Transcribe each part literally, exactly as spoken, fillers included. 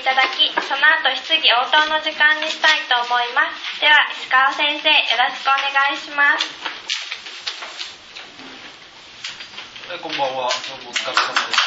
ただき、その後質疑応答の時間にしたいと思います。では石川先生、よろしくお願いします。 えこんばんは、どうもお疲れ様です。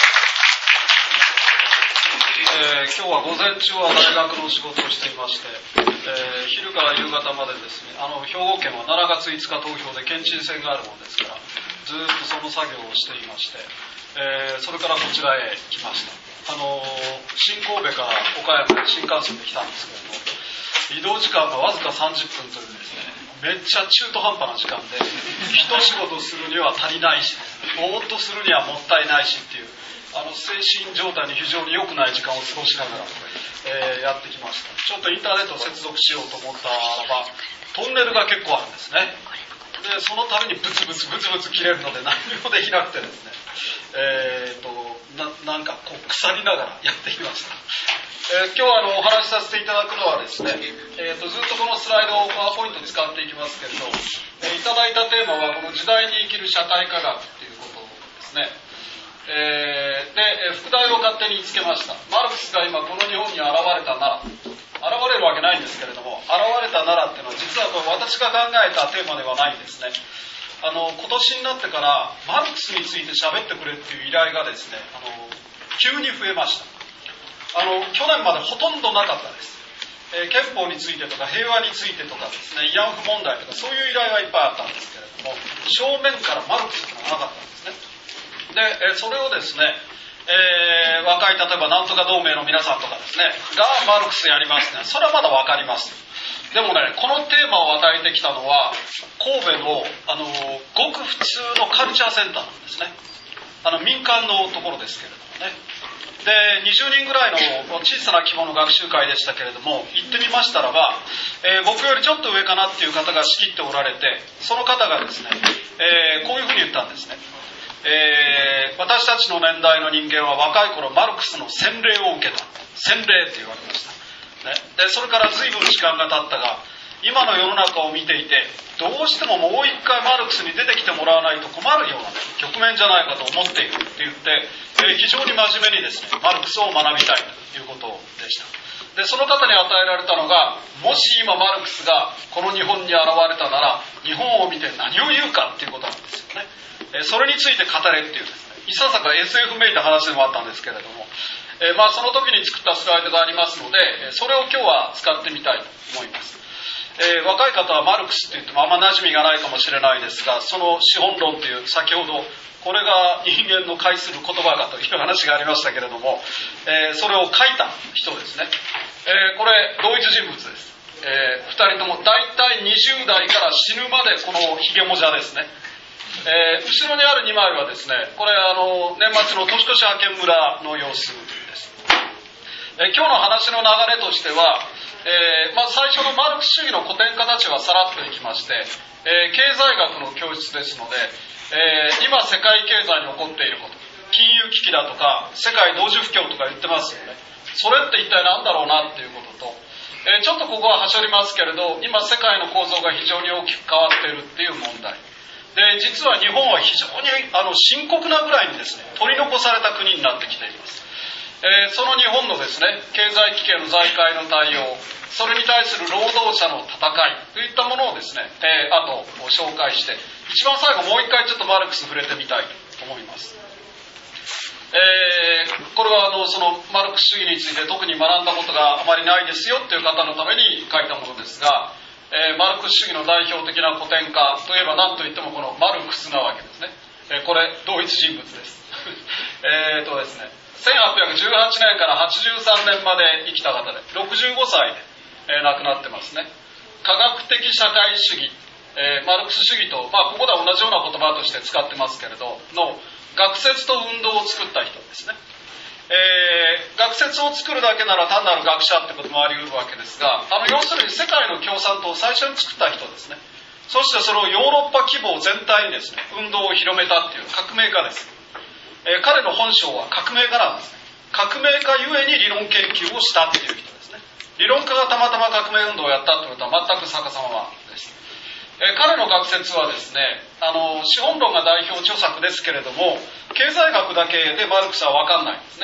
えー、今日は午前中は大学の仕事をしていまして、えー、昼から夕方までですね、あの兵庫県はしちがついつか投票で県知事選があるものですから、ずっとその作業をしていまして、えー、それからこちらへ来ました。あの新神戸から岡山に新幹線で来たんですけれども、移動時間がわずかさんじゅっぷんというですね、めっちゃ中途半端な時間で、一仕事するには足りないし、ぼーっとするにはもったいないしっていう、あの精神状態に非常に良くない時間を過ごしながら、えー、やってきました。ちょっとインターネットを接続しようと思ったらば、トンネルが結構あるんですね。でそのためにブツブツブツブツ切れるので何もできなくてですね、えー、と な, なんかこう腐りながらやってきました。えー、今日はあのお話しさせていただくのはですね、えー、とずっとこのスライドをパワーポイント使っていきますけれど、えー、いただいたテーマはこの時代に生きる社会科学ということですね。えー、で副題を勝手につけました。マルクスが今この日本に現れたなら、現れるわけないんですけれども、現れたならっていうのは実はこれ私が考えたテーマではないんですね。あの今年になってからマルクスについて喋ってくれっていう依頼がですね、あの急に増えました。あの去年までほとんどなかったです。えー、憲法についてとか平和についてとかですね、慰安婦問題とかそういう依頼はいっぱいあったんですけれども、正面からマルクスっていうのはなかったんですね。で、それをですね、えー、若い例えばなんとか同盟の皆さんとかですねがマルクスやりますね、それはまだ分かります。でもね、このテーマを与えてきたのは神戸の、あのごく普通のカルチャーセンターなんですね。あの民間のところですけれどもね。でにじゅうにんぐらいの小さな規模の学習会でしたけれども、行ってみましたらば、えー、僕よりちょっと上かなっていう方が仕切っておられて、その方がですね、えー、こういうふうに言ったんですね。えー、私たちの年代の人間は若い頃マルクスの洗礼を受けた。洗礼って言われました、ね、でそれから随分時間が経ったが、今の世の中を見ていてどうしてももう一回マルクスに出てきてもらわないと困るような局面じゃないかと思っているって言って、えー、非常に真面目にですねマルクスを学びたいということでした。でその方に与えられたのが、もし今マルクスがこの日本に現れたなら日本を見て何を言うかっていうことなんですよね。それについて語れっていうですね、いささか エスエフ めいた話でもあったんですけれども、えー、まあその時に作ったスライドがありますので、それを今日は使ってみたいと思います。えー、若い方はマルクスって言ってもあんま馴染みがないかもしれないですが、その資本論という先ほどこれが人間の介する言葉かという話がありましたけれども、えー、それを書いた人ですね。えー、これ同一人物です。えー、ふたりともだいたいにじゅう代から死ぬまでこのひげもじゃですね。えー、後ろにあるにまいはですね、これあの年末の年越し派遣村の様子です。えー、今日の話の流れとしては、えーまあ、最初のマルクス主義の古典家たちはさらっといきまして、えー、経済学の教室ですので、えー、今世界経済に起こっていること、金融危機だとか世界同時不況とか言ってますよね。それって一体何だろうなっていうことと、えー、ちょっとここははしょりますけれど、今世界の構造が非常に大きく変わっているっていう問題で、実は日本は非常にあの深刻なぐらいにですね取り残された国になってきています。えー、その日本のですね経済危機への財界の対応、それに対する労働者の戦いといったものをですね、えー、あと紹介して、一番最後もう一回ちょっとマルクス触れてみたいと思います。えー、これはあのそのマルクス主義について特に学んだことがあまりないですよという方のために書いたものですが、えー、マルクス主義の代表的な古典家といえば何といってもこのマルクスなわけですね。えー、これ同一人物です。えーとですねせんはっぴゃくじゅうはちねんからはちじゅうさんねんまで生きた方でろくじゅうごさいで、えー、亡くなってますね。科学的社会主義、えー、マルクス主義と、まあ、ここでは同じような言葉として使ってますけれどの学説と運動を作った人ですね。えー、学説を作るだけなら単なる学者ってこともあり得るわけですが、あの要するに世界の共産党を最初に作った人ですね。そしてそれをヨーロッパ規模全体にですね運動を広めたっていう革命家です。えー、彼の本性は革命家なんですね。革命家ゆえに理論研究をしたっていう人ですね。理論家がたまたま革命運動をやったってことは全く逆さまです。えー、彼の学説はですね、あの資本論が代表著作ですけれども、経済学だけでマルクスは分かんないんですね。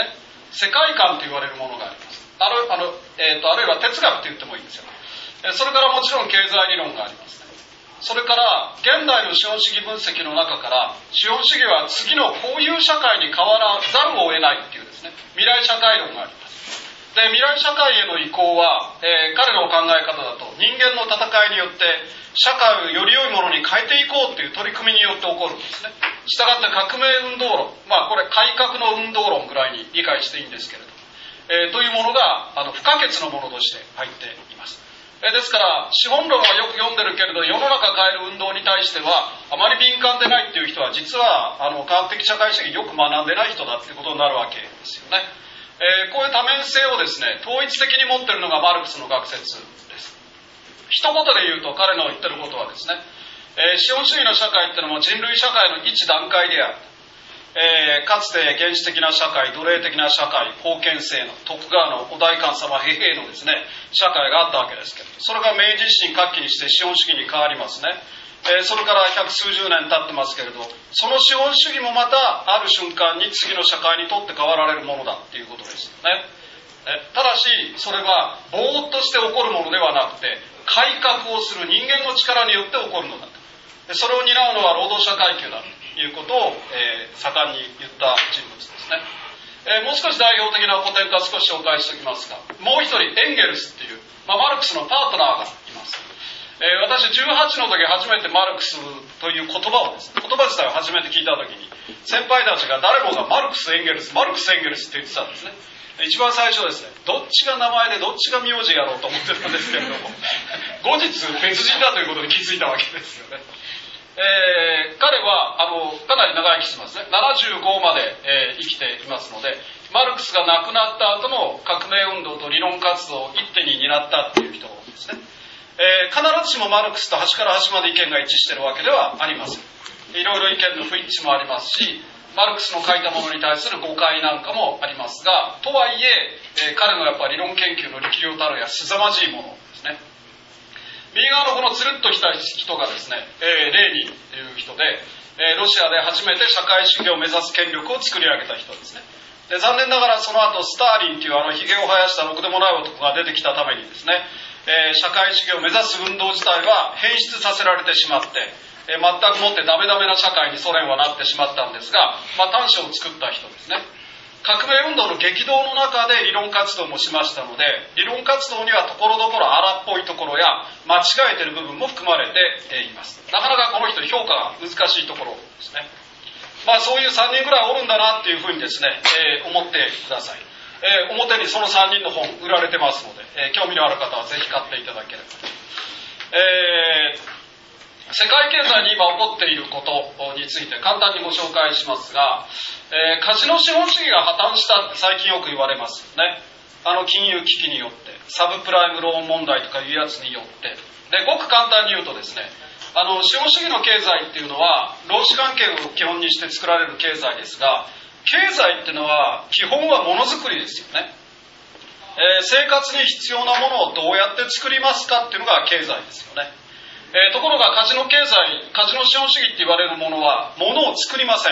世界観と言われるものがあります。ある、あの、えーと、あるいは哲学と言ってもいいんですよ。それからもちろん経済理論がありますね。それから現代の資本主義分析の中から資本主義は次のこういう社会に変わらざるを得ないっていうですね、未来社会論があります。で、未来社会への移行は、えー、彼の考え方だと人間の戦いによって社会をより良いものに変えていこうという取り組みによって起こるんですね。したがって革命運動論、まあこれ改革の運動論ぐらいに理解していいんですけれども、えー、というものがあの不可欠のものとして入っています。えー、ですから資本論はよく読んでるけれど世の中変える運動に対してはあまり敏感でないっていう人は実はあの科学的社会主義よく学んでない人だっていうことになるわけですよね。えー、こういう多面性をですね統一的に持っているのがマルクスの学説です。一言で言うと彼の言ってることはですね、えー、資本主義の社会っていうのも人類社会の一段階である。えー、かつて原始的な社会、奴隷的な社会、封建制の徳川のお代官様平平のですね社会があったわけですけど、それが明治維新末期にして資本主義に変わりますね。えー、それから百数十年経ってますけれど、その資本主義もまたある瞬間に次の社会にとって変わられるものだっていうことですよね。えただしそれはぼーっとして起こるものではなくて改革をする人間の力によって起こるのだと。でそれを担うのは労働者階級だということを、えー、盛んに言った人物ですね。えー、もう少し代表的な古典家少し紹介しておきますが、もう一人エンゲルスっていう、まあ、マルクスのパートナーがいます。えー、私じゅうはちの時初めてマルクスという言葉をですね、言葉自体を初めて聞いた時に先輩たちが誰もがマルクスエンゲルスマルクスエンゲルスって言ってたんですね。一番最初ですね、どっちが名前でどっちが名字やろうと思ってたんですけれども後日別人だということに気づいたわけですよね。えー、彼はあのかなり長生きしてますね。ななじゅうごまで、えー、生きていますので、マルクスが亡くなった後の革命運動と理論活動を一手に担ったっていう人ですね。えー、必ずしもマルクスと端から端まで意見が一致しているわけではありません。いろいろ意見の不一致もありますし、マルクスの書いたものに対する誤解なんかもありますが、とはいええー、彼のやっぱり理論研究の力量たるや凄まじいものですね。右側のこのつるっとした人がですね、えー、レーニンという人で、えー、ロシアで初めて社会主義を目指す権力を作り上げた人ですね。で残念ながらその後スターリンというあのひげを生やしたろくでもない男が出てきたためにですね、えー、社会主義を目指す運動自体は変質させられてしまって、えー、全くもってダメダメな社会にソ連はなってしまったんですが、まあ、短所を作った人ですね。革命運動の激動の中で理論活動もしましたので、理論活動にはところどころ荒っぽいところや間違えている部分も含まれています。なかなかこの人評価が難しいところですね。まあそういうさんにんぐらいおるんだなっていうふうにですね、えー、思ってください。えー、表にそのさんにんの本売られてますので、えー、興味のある方はぜひ買っていただければ。えー世界経済に今起こっていることについて簡単にご紹介しますが、えー、カジノ資本主義が破綻したって最近よく言われますよね。あの金融危機によって、サブプライムローン問題とかいうやつによって。で、ごく簡単に言うとですね、あの資本主義の経済っていうのは労使関係を基本にして作られる経済ですが、経済っていうのは基本はものづくりですよね。えー、生活に必要なものをどうやって作りますかっていうのが経済ですよね。えー、ところがカジノ経済、カジノ資本主義って言われるものは物を作りません。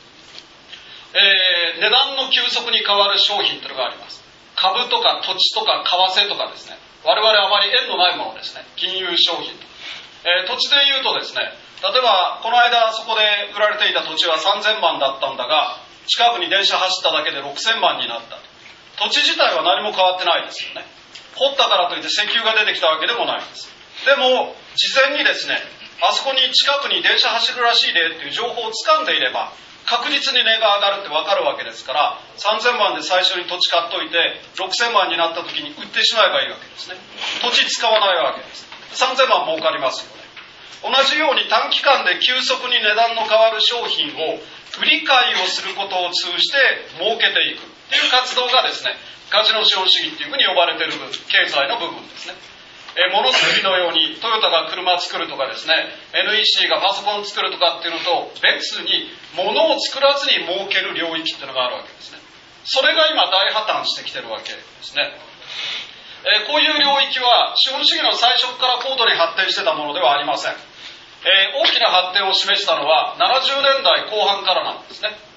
えー、値段の急速に変わる商品というのがあります。株とか土地とか為替とかですね、我々あまり縁のないものですね、金融商品と、えー、土地で言うとですね、例えばこの間そこで売られていた土地はさんぜんまんだったんだが、近くに電車走っただけでろくせんまんになった。土地自体は何も変わってないですよね。掘ったからといって石油が出てきたわけでもないです。でも事前にですね、あそこに近くに電車走るらしいでっていう情報をつかんでいれば確実に値が上がるって分かるわけですから、さんぜんまんで最初に土地買っといてろくせんまんになった時に売ってしまえばいいわけですね。土地使わないわけです。さんぜんまん儲かりますよね。同じように短期間で急速に値段の変わる商品を売り買いをすることを通じて儲けていくっていう活動がですね、カジノ資本主義っていうふうに呼ばれている経済の部分ですね。えものづくりのようにトヨタが車作るとかですね、 エヌイーシー がパソコン作るとかっていうのと別に物を作らずに儲ける領域っていうのがあるわけですね。それが今大破綻してきてるわけですね。えー、こういう領域は資本主義の最初から高度に発展してたものではありません。えー、大きな発展を示したのはななじゅうねんだいこう半からなんですね。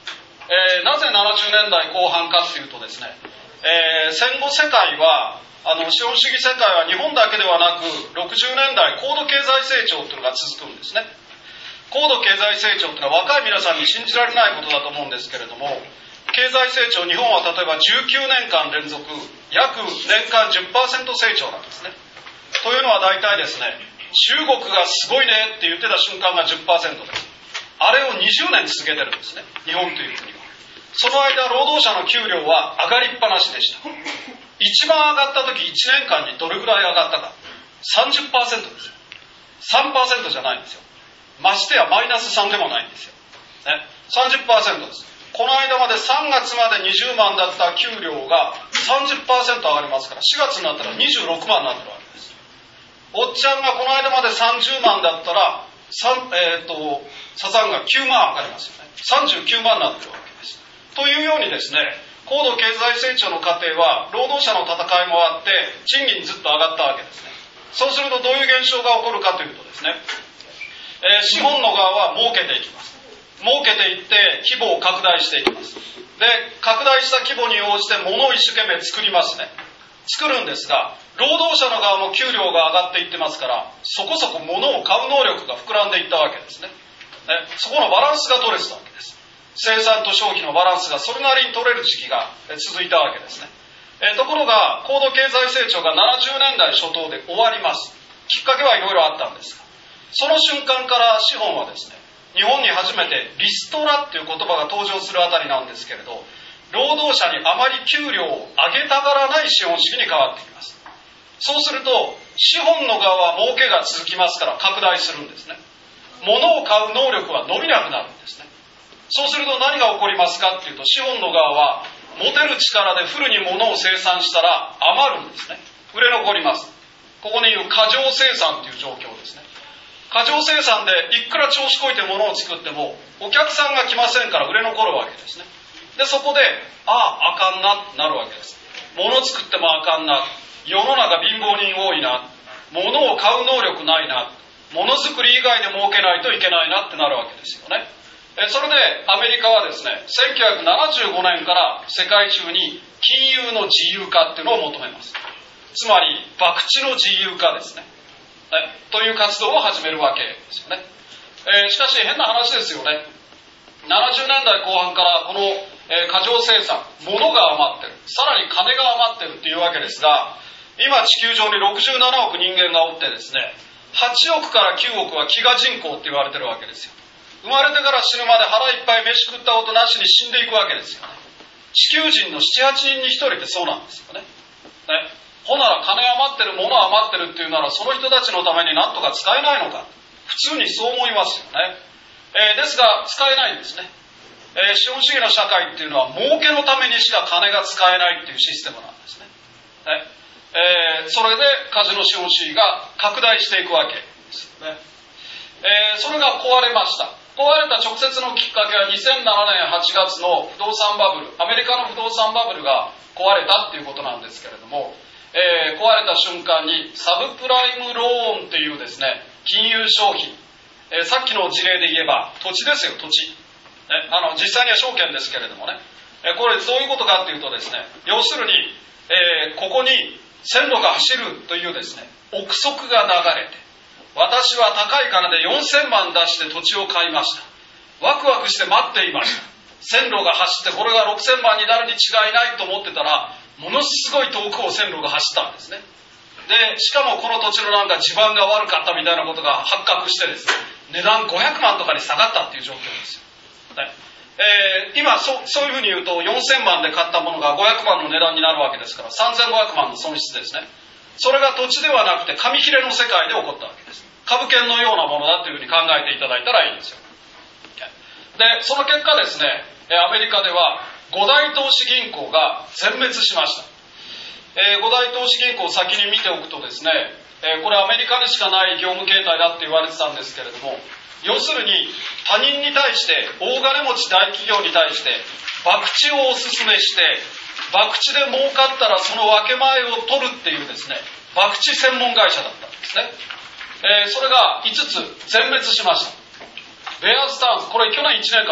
えー、なぜななじゅうねんだいこう半かっていうとですね、えー、戦後世界はあの資本主義世界は日本だけではなくろくじゅうねんだい高度経済成長というのが続くんですね。高度経済成長というのは若い皆さんに信じられないことだと思うんですけれども、経済成長、日本は例えばじゅうきゅうねんかん連続約年間 じゅっパーセント 成長なんですね。というのは大体ですね、中国がすごいねって言ってた瞬間が じゅっパーセント です。あれをにじゅうねん続けてるんですね、日本という国は。その間労働者の給料は上がりっぱなしでした。一番上がった時いちねんかんにどれぐらい上がったか、 さんじゅっパーセント ですよ。 さんパーセント じゃないんですよ。ましてやマイナスさんでもないんですよ、ね、さんじゅっパーセント です。この間までさんがつまでにじゅうまんだった給料が さんじゅっパーセント 上がりますから、しがつになったらにじゅうろくまんになってるわけです。おっちゃんがこの間までさんじゅうまんだったら、えー、とサザンがきゅうまん上がりますよね。さんじゅうきゅうまんになってるわけです。というようにですね、高度経済成長の過程は労働者の戦いもあって賃金ずっと上がったわけですね。そうするとどういう現象が起こるかというとですね、えー、資本の側は儲けていきます。儲けていって規模を拡大していきます。で、拡大した規模に応じて物を一生懸命作りますね。作るんですが、労働者の側も給料が上がっていってますから、そこそこ物を買う能力が膨らんでいったわけですね。ね、そこのバランスが取れてたわけです。生産と消費のバランスがそれなりに取れる時期が続いたわけですね。えところが高度経済成長がななじゅうねんだい初頭で終わります。きっかけはいろいろあったんですが、その瞬間から資本はですね、日本に初めてリストラっていう言葉が登場するあたりなんですけれど、労働者にあまり給料を上げたがらない資本主義に変わってきます。そうすると資本の側は儲けが続きますから拡大するんですね。物を買う能力は伸びなくなるんですね。そうすると何が起こりますかっていうと、資本の側は持てる力でフルに物を生産したら余るんですね。売れ残ります。ここに言う過剰生産という状況ですね。過剰生産でいくら調子こいて物を作ってもお客さんが来ませんから売れ残るわけですね。でそこであああかんなってなるわけです。物作ってもあかんな、世の中貧乏人多いな、物を買う能力ないな、物作り以外で儲けないといけないなってなるわけですよね。それでアメリカはですね、せんきゅうひゃくななじゅうごねんから世界中に金融の自由化っていうのを求めます。つまり博打の自由化ですね、という活動を始めるわけですよね。えー、しかし変な話ですよね。ななじゅうねんだいこう半からこの、えー、過剰生産、物が余ってる、さらに金が余ってるっていうわけですが、今地球上にろくじゅうななおく人間がおってですね、はちおくからきゅうおくは飢餓人口って言われてるわけですよ。生まれてから死ぬまで腹いっぱい飯食ったことなしに死んでいくわけですよね。地球人のななはちにんにひとりってそうなんですよね。ね、ほなら金余ってる、物余ってるっていうならその人たちのために何とか使えないのか、普通にそう思いますよね。えー、ですが使えないんですね。えー、資本主義の社会っていうのは儲けのためにしか金が使えないっていうシステムなんですね。ね、えー、それでカジノ資本主義が拡大していくわけですね。えー、それが壊れました。壊れた直接のきっかけはにせんななねんはちがつの不動産バブル、アメリカの不動産バブルが壊れたっていうことなんですけれども、えー、壊れた瞬間にサブプライムローンっていうですね、金融商品、えー、さっきの事例で言えば土地ですよ、土地、ね、あの実際には証券ですけれどもね、えー、これどういうことかっていうとですね、要するに、えー、ここに線路が走るというですね、憶測が流れて、私は高い金でよんせんまん出して土地を買いました。ワクワクして待っていました。線路が走ってこれがろくせんまんになるに違いないと思ってたら、ものすごい遠くを線路が走ったんですね。で、しかもこの土地のなんか地盤が悪かったみたいなことが発覚してですね、値段ごひゃくまんとかに下がったっていう状況ですよ。ね、えー、今 そ, そういうふうに言うとよんせんまんで買ったものがごひゃくまんの値段になるわけですから、さんぜんごひゃくまんの損失ですね。それが土地ではなくて紙切れの世界で起こったわけです。株券のようなものだというふうに考えていただいたらいいんですよ。で、その結果ですね、アメリカではご大投資銀行が全滅しました。えー、ご大投資銀行を先に見ておくとですね、えー、これアメリカにしかない業務形態だって言われてたんですけれども、要するに他人に対して、大金持ち大企業に対して博打をお勧めして、博打で儲かったらその分け前を取るっていうですね、博打専門会社だったんですね。えー、それがいつつ全滅しました。ベアーズタウンズ、これ去年いちねんかんです。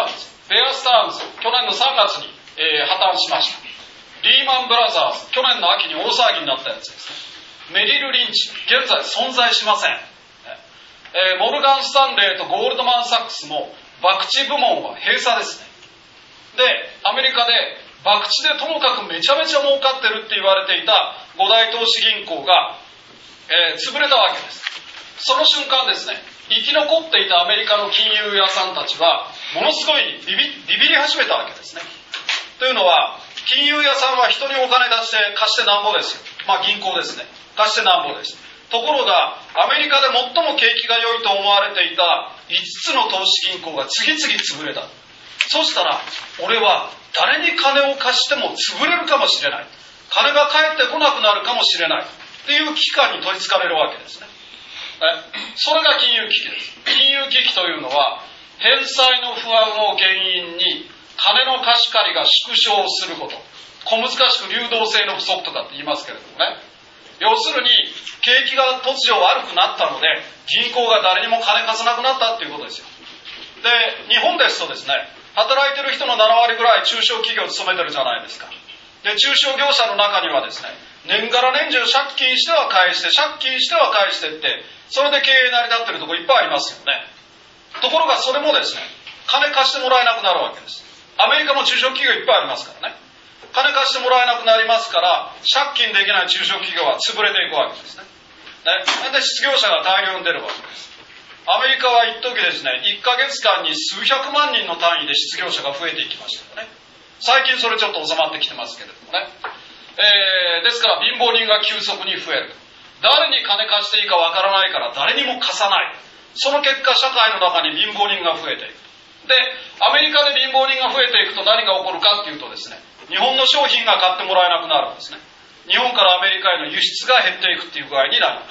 ベアスターンズ、去年のさんがつに、えー、破綻しました。リーマンブラザーズ、去年の秋に大騒ぎになったやつですね。メリル・リンチ、現在存在しません。えー、モルガン・スタンレーとゴールドマン・サックスも博打部門は閉鎖ですね。で、アメリカで博打でともかくめちゃめちゃ儲かってるって言われていた五大投資銀行が、えー、潰れたわけです。その瞬間ですね、生き残っていたアメリカの金融屋さんたちはものすごいビビ、ビビり始めたわけですね。というのは、金融屋さんは人にお金出して貸してなんぼですよ。まあ銀行ですね。貸してなんぼです。ところが、アメリカで最も景気が良いと思われていたいつつの投資銀行が次々潰れた。そしたら、俺は誰に金を貸しても潰れるかもしれない。金が返ってこなくなるかもしれない。っていう危機感に取りつかれるわけですね。それが金融危機です。金融危機というのは、返済の不安を原因に金の貸し借りが縮小すること。小難しく流動性の不足とかって言いますけれどもね。要するに、景気が突如悪くなったので、銀行が誰にも金貸さなくなったっていうことですよ。で、日本ですとですね、働いてる人のななわりぐらい中小企業を勤めてるじゃないですか。で、中小業者の中にはですね、年がら年中借金しては返して、借金しては返してって、それで経営成り立ってるところいっぱいありますよね。ところがそれもですね、金貸してもらえなくなるわけです。アメリカも中小企業いっぱいありますからね。金貸してもらえなくなりますから、借金できない中小企業は潰れていくわけですね。ね、で失業者が大量に出るわけです。アメリカは一時ですね、いっかげつかんに数百万人の単位で失業者が増えていきましたよね。最近それちょっと収まってきてますけれどもね。えー、ですから貧乏人が急速に増える。誰に金貸していいかわからないから誰にも貸さない。その結果社会の中に貧乏人が増えていく。で、アメリカで貧乏人が増えていくと何が起こるかっていうとですね、日本の商品が買ってもらえなくなるんですね。日本からアメリカへの輸出が減っていくっていう具合になります。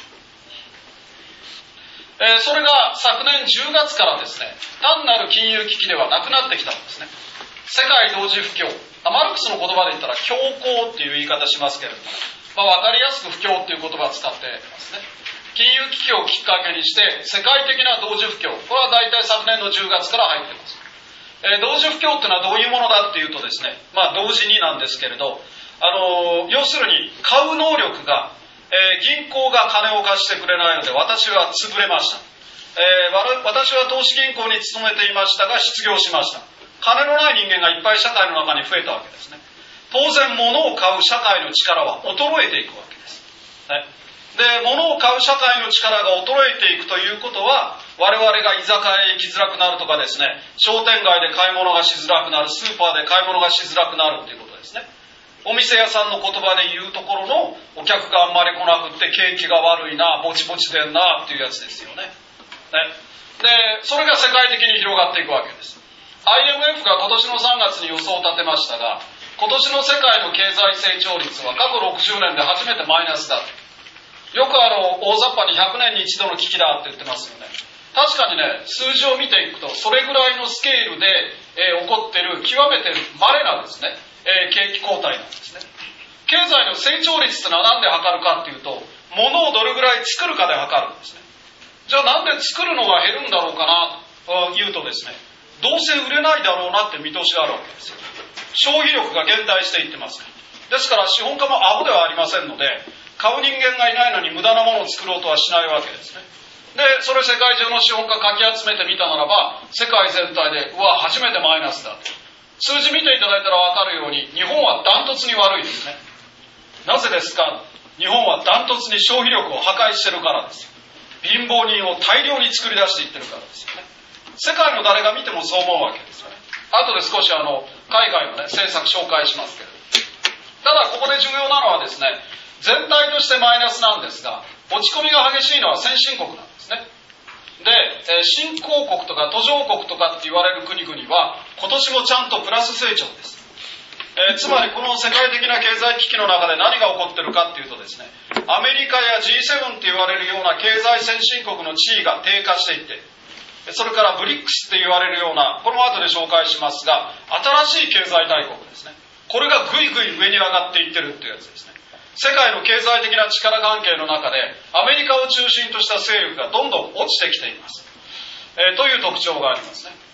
えー、それが昨年じゅうがつからですね、単なる金融危機ではなくなってきたんですね。世界同時不況、マルクスの言葉で言ったら恐慌っていう言い方しますけれども、まあ、分かりやすく不況っていう言葉を使ってますね。金融危機をきっかけにして世界的な同時不況、これは大体昨年のじゅうがつから入っています。えー、同時不況っていうのはどういうものだっていうとですね、まあ同時になんですけれど、あのー、要するに買う能力が、えー、銀行が金を貸してくれないので私は潰れました。えー、私は投資銀行に勤めていましたが失業しました。金のない人間がいっぱい社会の中に増えたわけですね。当然物を買う社会の力は衰えていくわけです。ね、で、物を買う社会の力が衰えていくということは、我々が居酒屋へ行きづらくなるとかですね、商店街で買い物がしづらくなる、スーパーで買い物がしづらくなるということですね。お店屋さんの言葉で言うところのお客があんまり来なくって景気が悪いな、ぼちぼちでんなっていうやつですよね。ね。で、それが世界的に広がっていくわけです。アイエムエフ が今年のさんがつに予想を立てましたが、今年の世界の経済成長率は過去ろくじゅうねんで初めてマイナスだ。よくあの大雑把にひゃくねんに一度の危機だって言ってますよね。確かにね、数字を見ていくとそれぐらいのスケールで、えー、起こっている極めて稀なですね、えー、景気後退なんですね。経済の成長率ってのは何で測るかっていうと、物をどれぐらい作るかで測るんですね。じゃあなんで作るのが減るんだろうかなというとですね、どうせ売れないだろうなって見通しがあるわけですよ。消費力が減退していってます。ですから資本家もアホではありませんので、買う人間がいないのに無駄なものを作ろうとはしないわけですね。で、それ世界中の資本家かき集めてみたならば、世界全体で、うわ、初めてマイナスだと。数字見ていただいたら分かるように、日本はダントツに悪いですね。なぜですか？日本はダントツに消費力を破壊してるからですよ。貧乏人を大量に作り出していってるからですよね。世界の誰が見てもそう思うわけですよね。後で少しあの海外のね政策紹介しますけれど、ただここで重要なのはですね、全体としてマイナスなんですが、落ち込みが激しいのは先進国なんですね。で、えー、新興国とか途上国とかって言われる国々は今年もちゃんとプラス成長です。えー、つまりこの世界的な経済危機の中で何が起こってるかっていうとですね、アメリカや ジーセブン って言われるような経済先進国の地位が低下していって、それからブリックスって言われるような、この後で紹介しますが、新しい経済大国ですね。これがぐいぐい上に上がっていってるっていうやつですね。世界の経済的な力関係の中で、アメリカを中心とした勢力がどんどん落ちてきています。えー、という特徴がありますね。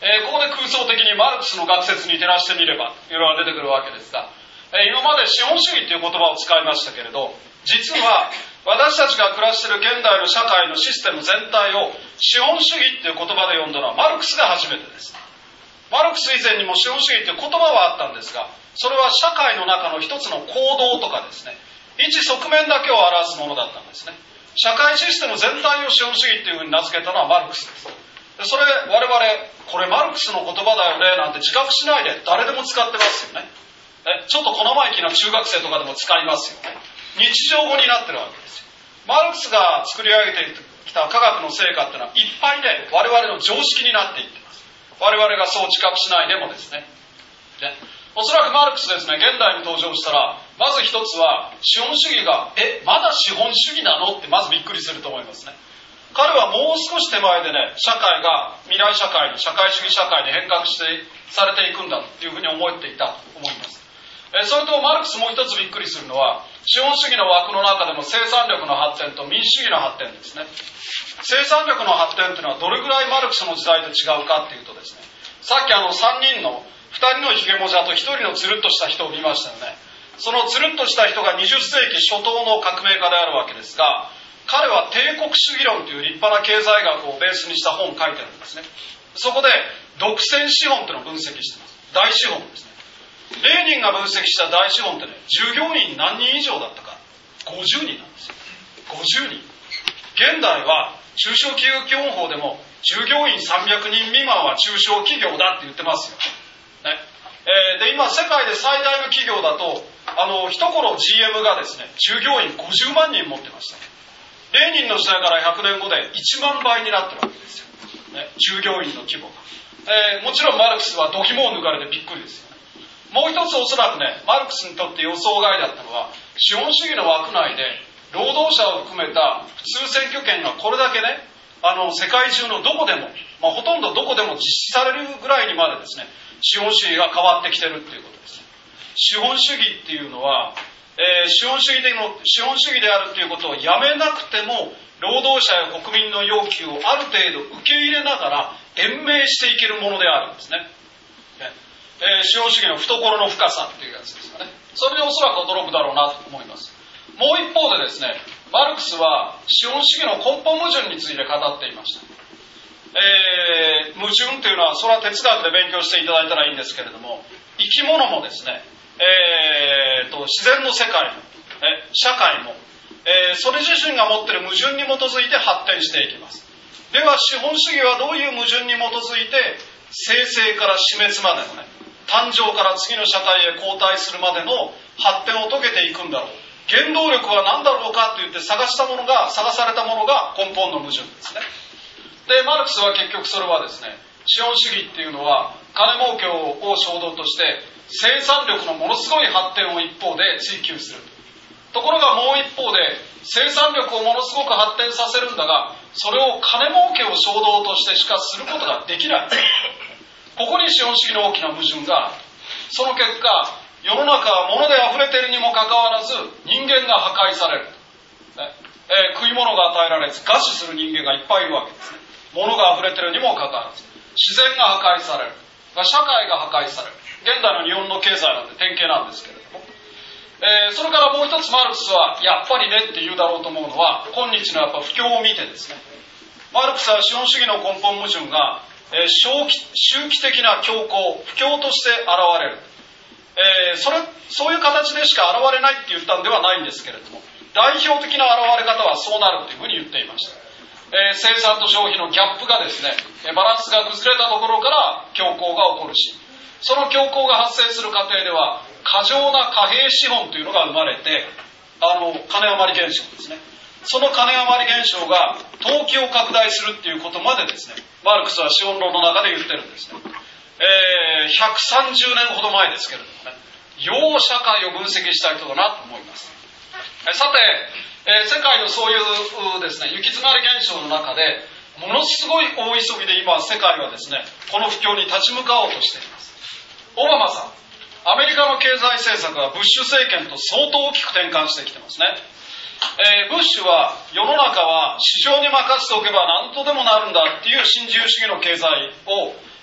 えー、ここで空想的にマルクスの学説に照らしてみればというのが出てくるわけですが、えー、今まで資本主義という言葉を使いましたけれど、実は私たちが暮らしている現代の社会のシステム全体を資本主義という言葉で呼んだのはマルクスが初めてです。マルクス以前にも資本主義という言葉はあったんですが、それは社会の中の一つの行動とかですね、一側面だけを表すものだったんですね。社会システム全体を資本主義というふうに名付けたのはマルクスです。でそれ我々これマルクスの言葉だよねなんて自覚しないで誰でも使ってますよね。えちょっと小生意気な中学生とかでも使いますよね。日常語になってるわけですよ。マルクスが作り上げてきた科学の成果っていうのはいっぱいね、我々の常識になっていってます。我々がそう自覚しないでもですね。でおそらくマルクスですね、現代に登場したらまず一つは資本主義がえまだ資本主義なのってまずびっくりすると思いますね。彼はもう少し手前でね、社会が未来社会に社会主義社会に変革してされていくんだというふうに思っていたと思います。えそれとマルクスもう一つびっくりするのは資本主義の枠の中でも生産力の発展と民主主義の発展ですね。生産力の発展というのはどれぐらいマルクスの時代と違うかというとですね、さっきあのさんにんのふたりのひげもじゃとひとりのつるっとした人を見ましたよね。そのつるっとした人がにじゅっせいき初頭の革命家であるわけですが、彼は帝国主義論という立派な経済学をベースにした本を書いてるんですね。そこで独占資本というのを分析しています。大資本ですね。レーニンが分析した大資本ってね、従業員何人以上だったかごじゅうにんなんですよ。ごじゅうにん。現代は中小企業基本法でも従業員さんびゃくにん未満は中小企業だって言ってますよ、ねえー、で今世界で最大の企業だとあの一頃 ジーエム がですね従業員ごじゅうまんにん持ってました。レーニンの時代からひゃくねんごでいちまんばいになってるわけですよ、ね、従業員の規模が、えー、もちろんマルクスは度肝を抜かれてびっくりですよね。もう一つおそらくね、マルクスにとって予想外だったのは資本主義の枠内で労働者を含めた普通選挙権がこれだけね、あの世界中のどこでも、まあ、ほとんどどこでも実施されるぐらいにまでですね、資本主義が変わってきてるっていうことです。資本主義っていうのは、えー、資本主義での資本主義であるということをやめなくても労働者や国民の要求をある程度受け入れながら延命していけるものであるんですね。えー、資本主義の懐の深さっていうやつですかね。それでおそらく驚くだろうなと思います。もう一方でですね、マルクスは資本主義の根本矛盾について語っていました。えー、矛盾というのはそれは哲学で勉強していただいたらいいんですけれども、生き物もですね、えー、と自然の世界も、え社会も、えー、それ自身が持っている矛盾に基づいて発展していきます。では資本主義はどういう矛盾に基づいて生成から死滅までのね、誕生から次の社会へ後退するまでの発展を遂げていくんだろう、原動力は何だろうかと言って探したものが探されたものが根本の矛盾ですね。でマルクスは結局それはですね、資本主義っていうのは金儲けを衝動として生産力のものすごい発展を一方で追求する。ところがもう一方で生産力をものすごく発展させるんだが、それを金儲けを衝動としてしかすることができない。ここに資本主義の大きな矛盾がある。その結果、世の中は物で溢れているにもかかわらず人間が破壊される、ねえー、食い物が与えられず餓死する人間がいっぱいいるわけですね。物が溢れているにもかかわらず自然が破壊される、社会が破壊される。現代の日本の経済なんて典型なんですけれども、えー、それからもう一つマルクスはやっぱりねって言うだろうと思うのは、今日のやっぱ不況を見てですね、マルクスは資本主義の根本矛盾が、えー、周期的な恐慌、不況として現れる、えー、それそういう形でしか現れないって言ったんではないんですけれども、代表的な現れ方はそうなるというふうに言っていました。えー、生産と消費のギャップがですね、バランスが崩れたところから恐慌が起こるし、その恐慌が発生する過程では過剰な貨幣資本というのが生まれて、あの金余り現象ですね、その金余り現象が投機を拡大するっていうことまでですね、マルクスは資本論の中で言ってるんですね。えー、ひゃくさんじゅうねんほど前ですけれどもね、よう社会を分析した人だなと思います。えさて、えー、世界のそういうですね、行き詰まり現象の中でものすごい大急ぎで今世界はですね、この不況に立ち向かおうとしています。オバマさん、アメリカの経済政策はブッシュ政権と相当大きく転換してきてますね。えー、ブッシュは世の中は市場に任せておけば何とでもなるんだっていう新自由主義の経済を、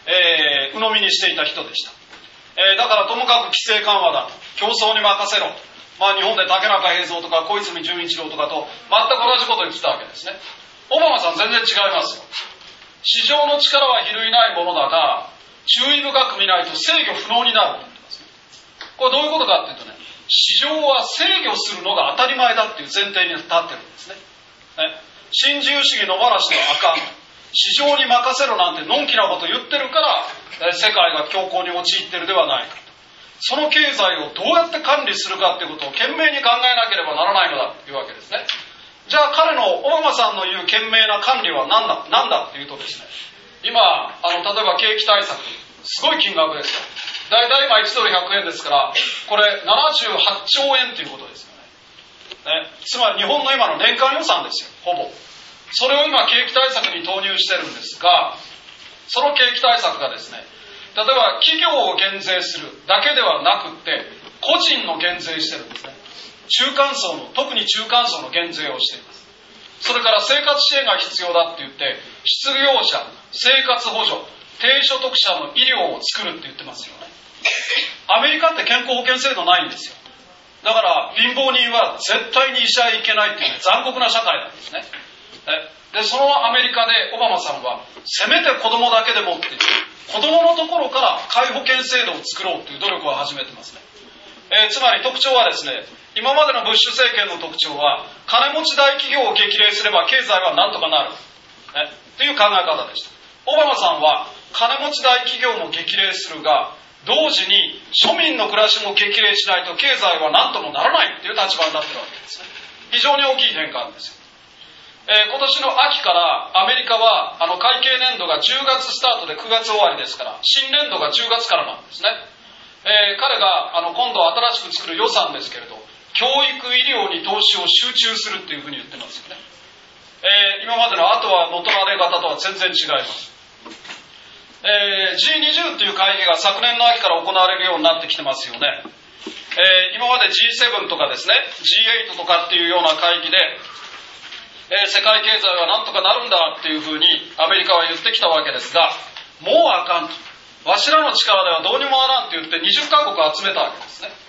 えー、鵜呑みにしていた人でした。えー、だからともかく規制緩和だ、競争に任せろ、まあ、日本で竹中平蔵とか小泉純一郎とかと全く同じことを言ってたわけですね。オバマさん全然違いますよ。市場の力は比類ないものだが、注意深く見ないと制御不能になると言ってますね。これどういうことかっていうとね、市場は制御するのが当たり前だっていう前提に立ってるんですね。ね、新自由主義野放しではあかん、市場に任せろなんてのんきなこと言ってるから、え世界が恐慌に陥ってるではないかと。その経済をどうやって管理するかっていうことを懸命に考えなければならないのだというわけですね。じゃあ彼のオバマさんの言う懸命な管理は何だ何だっていうとですね、今あの例えば景気対策すごい金額ですよ。だいたい今いちドルひゃくえんですから、これななじゅうはちちょうえんということですよね。ね、つまり日本の今の年間予算ですよ、ほぼ。それを今景気対策に投入してるんですが、その景気対策がですね、例えば企業を減税するだけではなくって個人の減税してるんですね。中間層の、特に中間層の減税をしています。それから生活支援が必要だって言って失業者、生活補助、低所得者の医療を作るって言ってますよね。アメリカって健康保険制度ないんですよ。だから貧乏人は絶対に医者へ行けないっていう、ね、残酷な社会なんですね。で、そのアメリカでオバマさんはせめて子供だけでもって子供のところから皆保険制度を作ろうという努力を始めてますね。えー、つまり特徴はですね、今までのブッシュ政権の特徴は金持ち大企業を激励すれば経済はなんとかなる、ね、という考え方でした。オバマさんは金持ち大企業も激励するが同時に庶民の暮らしも激励しないと経済は何ともならないという立場になっているわけですね。非常に大きい転換ですよ。えー、今年の秋からアメリカはあの会計年度がじゅうがつスタートでくがつ終わりですから、新年度がじゅうがつからなんですね。えー、彼があの今度新しく作る予算ですけれど、教育医療に投資を集中するっていうふうに言ってますよね。えー、今までのあとは元慣れ方とは全然違います。えー、ジーにじゅう っていう会議が昨年の秋から行われるようになってきてますよね。えー、今まで ジーセブン とかですね ジーエイト とかっていうような会議で、えー、世界経済はなんとかなるんだっていうふうにアメリカは言ってきたわけですが、もうあかんと、わしらの力ではどうにもならんって言ってにじゅっかこく集めたわけですね。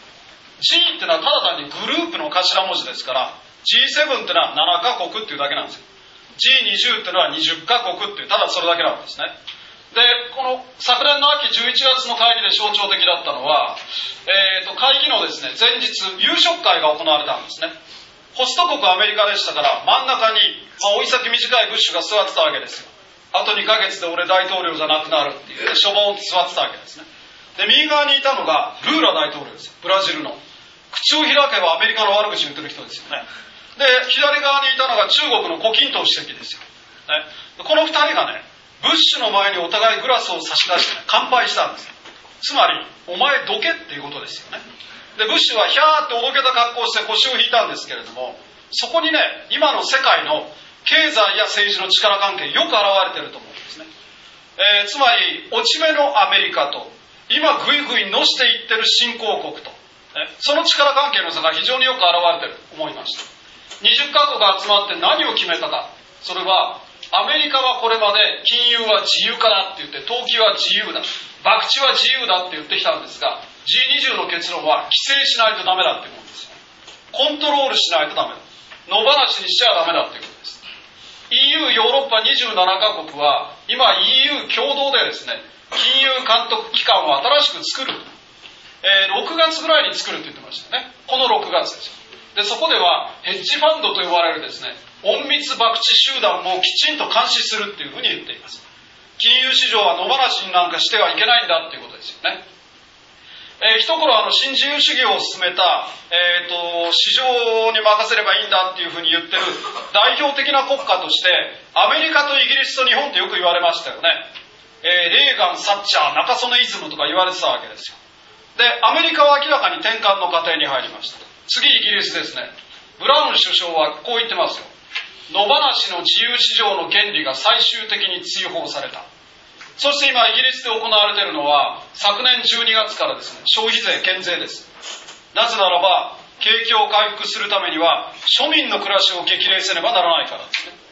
G ってのはただ単にグループの頭文字ですから、 ジーセブン ってのはななかこくっていうだけなんですよ。 ジーにじゅう ってのはにじゅっかこくっていう、ただそれだけなんですね。で、この昨年の秋じゅういちがつの会議で象徴的だったのは、えー、と会議のですね前日夕食会が行われたんですね。ホスト国アメリカでしたから、真ん中に、まあ、追い先短いブッシュが座ってたわけですよ。あとにかげつで俺大統領じゃなくなるっていうしょぼんと座ってたわけですね。で、右側にいたのがルーラ大統領ですよ、ブラジルの。口を開けばアメリカの悪口言ってる人ですよね。で、左側にいたのが中国の胡錦涛主席ですよ、ね、このふたりがね、ブッシュの前にお互いグラスを差し出して、ね、乾杯したんですよ。つまりお前どけっていうことですよね。で、ブッシュはヒャーっておどけた格好をして腰を引いたんですけれども、そこにね、今の世界の経済や政治の力関係よく表れてると思うんですね。えー、つまり落ち目のアメリカと今グイグイのしていってる新興国と、ね、その力関係の差が非常によく表れてると思いました。にじゅっかこく集まって何を決めたか。それはアメリカはこれまで金融は自由化だって言って、投機は自由だ、博打は自由だって言ってきたんですが、 ジーにじゅう の結論は規制しないとダメだっていうものですよ。コントロールしないとダメだ、野放しにしちゃダメだっていうことです。 イーユー ヨーロッパにじゅうななかこくは今 イーユー 共同でですね、金融監督機関を新しく作る、えー、ろくがつぐらいに作るって言ってましたね。このろくがつですよ。で、そこではヘッジファンドと呼ばれるですね、隠密博打集団もきちんと監視するっていうふうに言っています。金融市場は野放しになんかしてはいけないんだっていうことですよね。えー、一頃あの新自由主義を進めた、えー、と市場に任せればいいんだっていうふうに言ってる代表的な国家としてアメリカとイギリスと日本ってよく言われましたよね。えー、レーガン、サッチャー、中曽根イズムとか言われてたわけですよ。で、アメリカは明らかに転換の過程に入りました。次イギリスですね。ブラウン首相はこう言ってますよ。野放しの自由市場の原理が最終的に追放された。そして今イギリスで行われているのは昨年じゅうにがつからですね、消費税減税です。なぜならば景気を回復するためには庶民の暮らしを激励せねばならないからですね。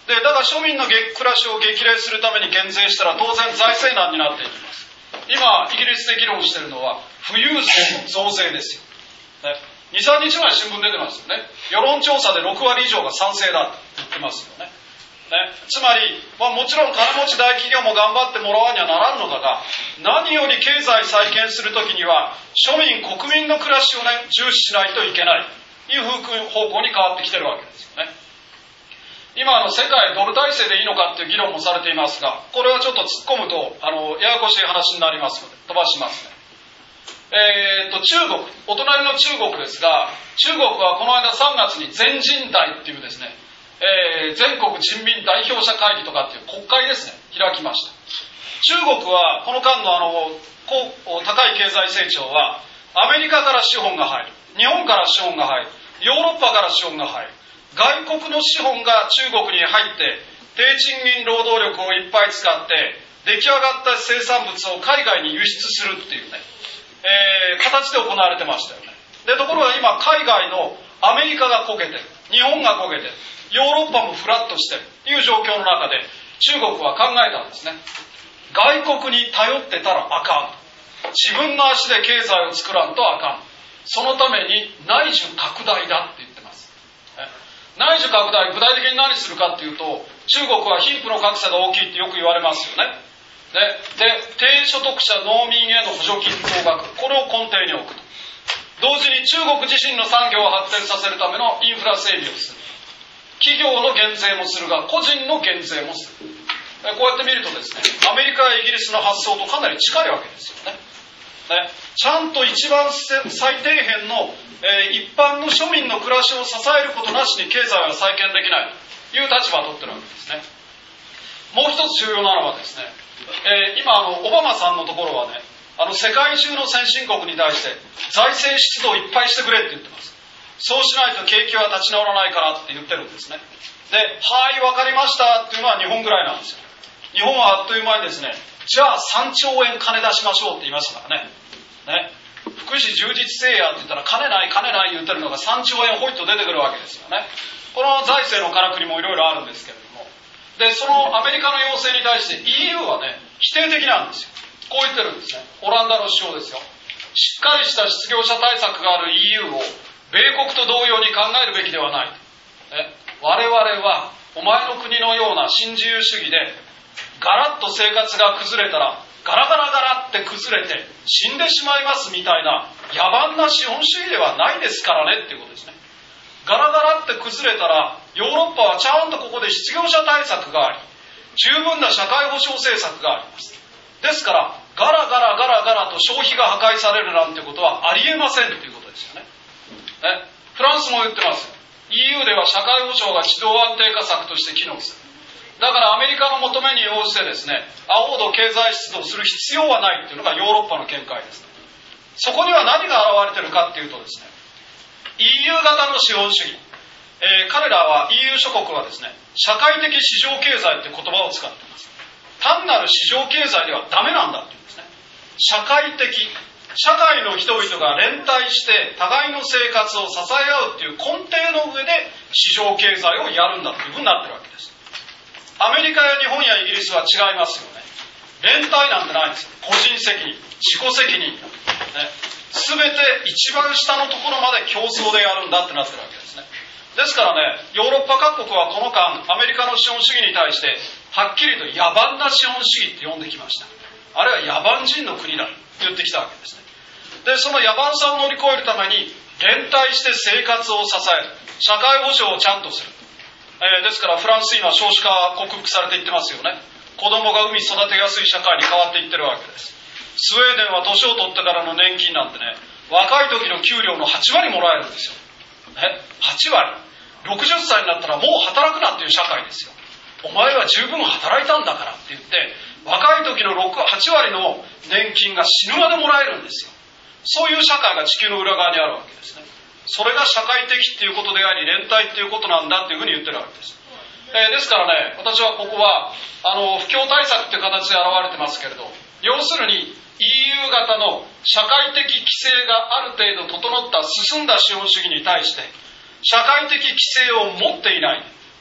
でだが庶民の暮らしを激励するために減税したら当然財政難になっていきます。今イギリスで議論しているのは富裕層の増税ですよ、ね、にさんにちまえ新聞出てますよね。世論調査でろくわり以上が賛成だって言ってますよね。ね、つまり、まあ、もちろん金持ち大企業も頑張ってもらわにはならんのだが、何より経済再建するときには庶民国民の暮らしを、ね、重視しないといけないという方向に変わってきてるわけですよね。今の世界ドル体制でいいのかっていう議論もされていますが、これはちょっと突っ込むとあのややこしい話になりますので飛ばしますね。えー、っと中国、お隣の中国ですが、中国はこの間さんがつに全人代っていうですね、えー、全国人民代表者会議とかっていう国会ですね、開きました。中国はこの間のあの高い経済成長はアメリカから資本が入る、日本から資本が入る、ヨーロッパから資本が入る、外国の資本が中国に入って低賃金労働力をいっぱい使って出来上がった生産物を海外に輸出するっていうね、えー、形で行われてましたよね。でところが今海外のアメリカがこけてる、日本がこけてる、ヨーロッパもフラッとしてるという状況の中で中国は考えたんですね。外国に頼ってたらあかん、自分の足で経済を作らんとあかん、そのために内需拡大だって言ってます。内需拡大、具体的に何するかっていうと、中国は貧富の格差が大きいってよく言われますよね。で、で低所得者農民への補助金増額、これを根底に置くと。同時に中国自身の産業を発展させるためのインフラ整備をする。企業の減税もするが、個人の減税もする。こうやって見るとですね、アメリカやイギリスの発想とかなり近いわけですよね。ね、ちゃんと一番最底辺の、えー、一般の庶民の暮らしを支えることなしに経済は再建できないという立場を取ってるわけですね。もう一つ重要なのはですね、えー、今あのオバマさんのところはね、あの世界中の先進国に対して財政出動をいっぱいしてくれって言ってます。そうしないと景気は立ち直らないからって言ってるんですね。で、はい分かりましたっていうのは日本ぐらいなんですよ。日本はあっという間にですね、じゃあさんちょうえん金出しましょうって言いましたからね。ね、福祉充実せえやって言ったら金ない金ない言ってるのがさんちょうえんほいっと出てくるわけですよね。この財政のからくりもいろいろあるんですけれども、でそのアメリカの要請に対して イーユー はね否定的なんですよ。こう言ってるんですね。オランダの首相ですよ。しっかりした失業者対策がある イーユー を米国と同様に考えるべきではない。ね、我々はお前の国のような新自由主義でガラッと生活が崩れたらガラガラガラって崩れて死んでしまいますみたいな野蛮な資本主義ではないですからねっていうことですね。ガラガラって崩れたらヨーロッパはちゃんとここで失業者対策があり十分な社会保障政策があります。ですからガラガラガラガラと消費が破壊されるなんてことはありえませんということですよね。ね、フランスも言ってます。 イーユー では社会保障が自動安定化策として機能する。だからアメリカの求めに応じてですね、アホほど経済出動する必要はないっていうのがヨーロッパの見解です。そこには何が現れているかっていうとですね、 イーユー 型の資本主義、えー、彼らは イーユー 諸国はですね、社会的市場経済って言葉を使っています。単なる市場経済ではダメなんだっていうんですね。社会的、社会の人々が連帯して互いの生活を支え合うっていう根底の上で市場経済をやるんだっていうふうになってるわけです。アメリカや日本やイギリスは違いますよね。連帯なんてないんですよ。個人責任、自己責任、ね、全て一番下のところまで競争でやるんだってなってるわけですね。ですからね、ヨーロッパ各国はこの間アメリカの資本主義に対してはっきりと野蛮な資本主義って呼んできました。あるいは野蛮人の国だと言ってきたわけですね。で、その野蛮さを乗り越えるために連帯して生活を支える、社会保障をちゃんとする。えー、ですからフランス今少子化は克服されていってますよね。子供が産み育てやすい社会に変わっていってるわけです。スウェーデンは年を取ってからの年金なんてね、若い時の給料のはちわりもらえるんですよ、ね、はちわり。ろくじゅっさいになったらもう働くなっていう社会ですよ。お前は十分働いたんだからって言って若い時のはちわりの年金が死ぬまでもらえるんですよ。そういう社会が地球の裏側にあるわけですね。それが社会的っていうことであり連帯っていうことなんだっていうふうに言ってるわけです。えー、ですからね、私はここはあの不況対策っていう形で現れてますけれど、要するに イーユー 型の社会的規制がある程度整った進んだ資本主義に対して社会的規制を持っていない、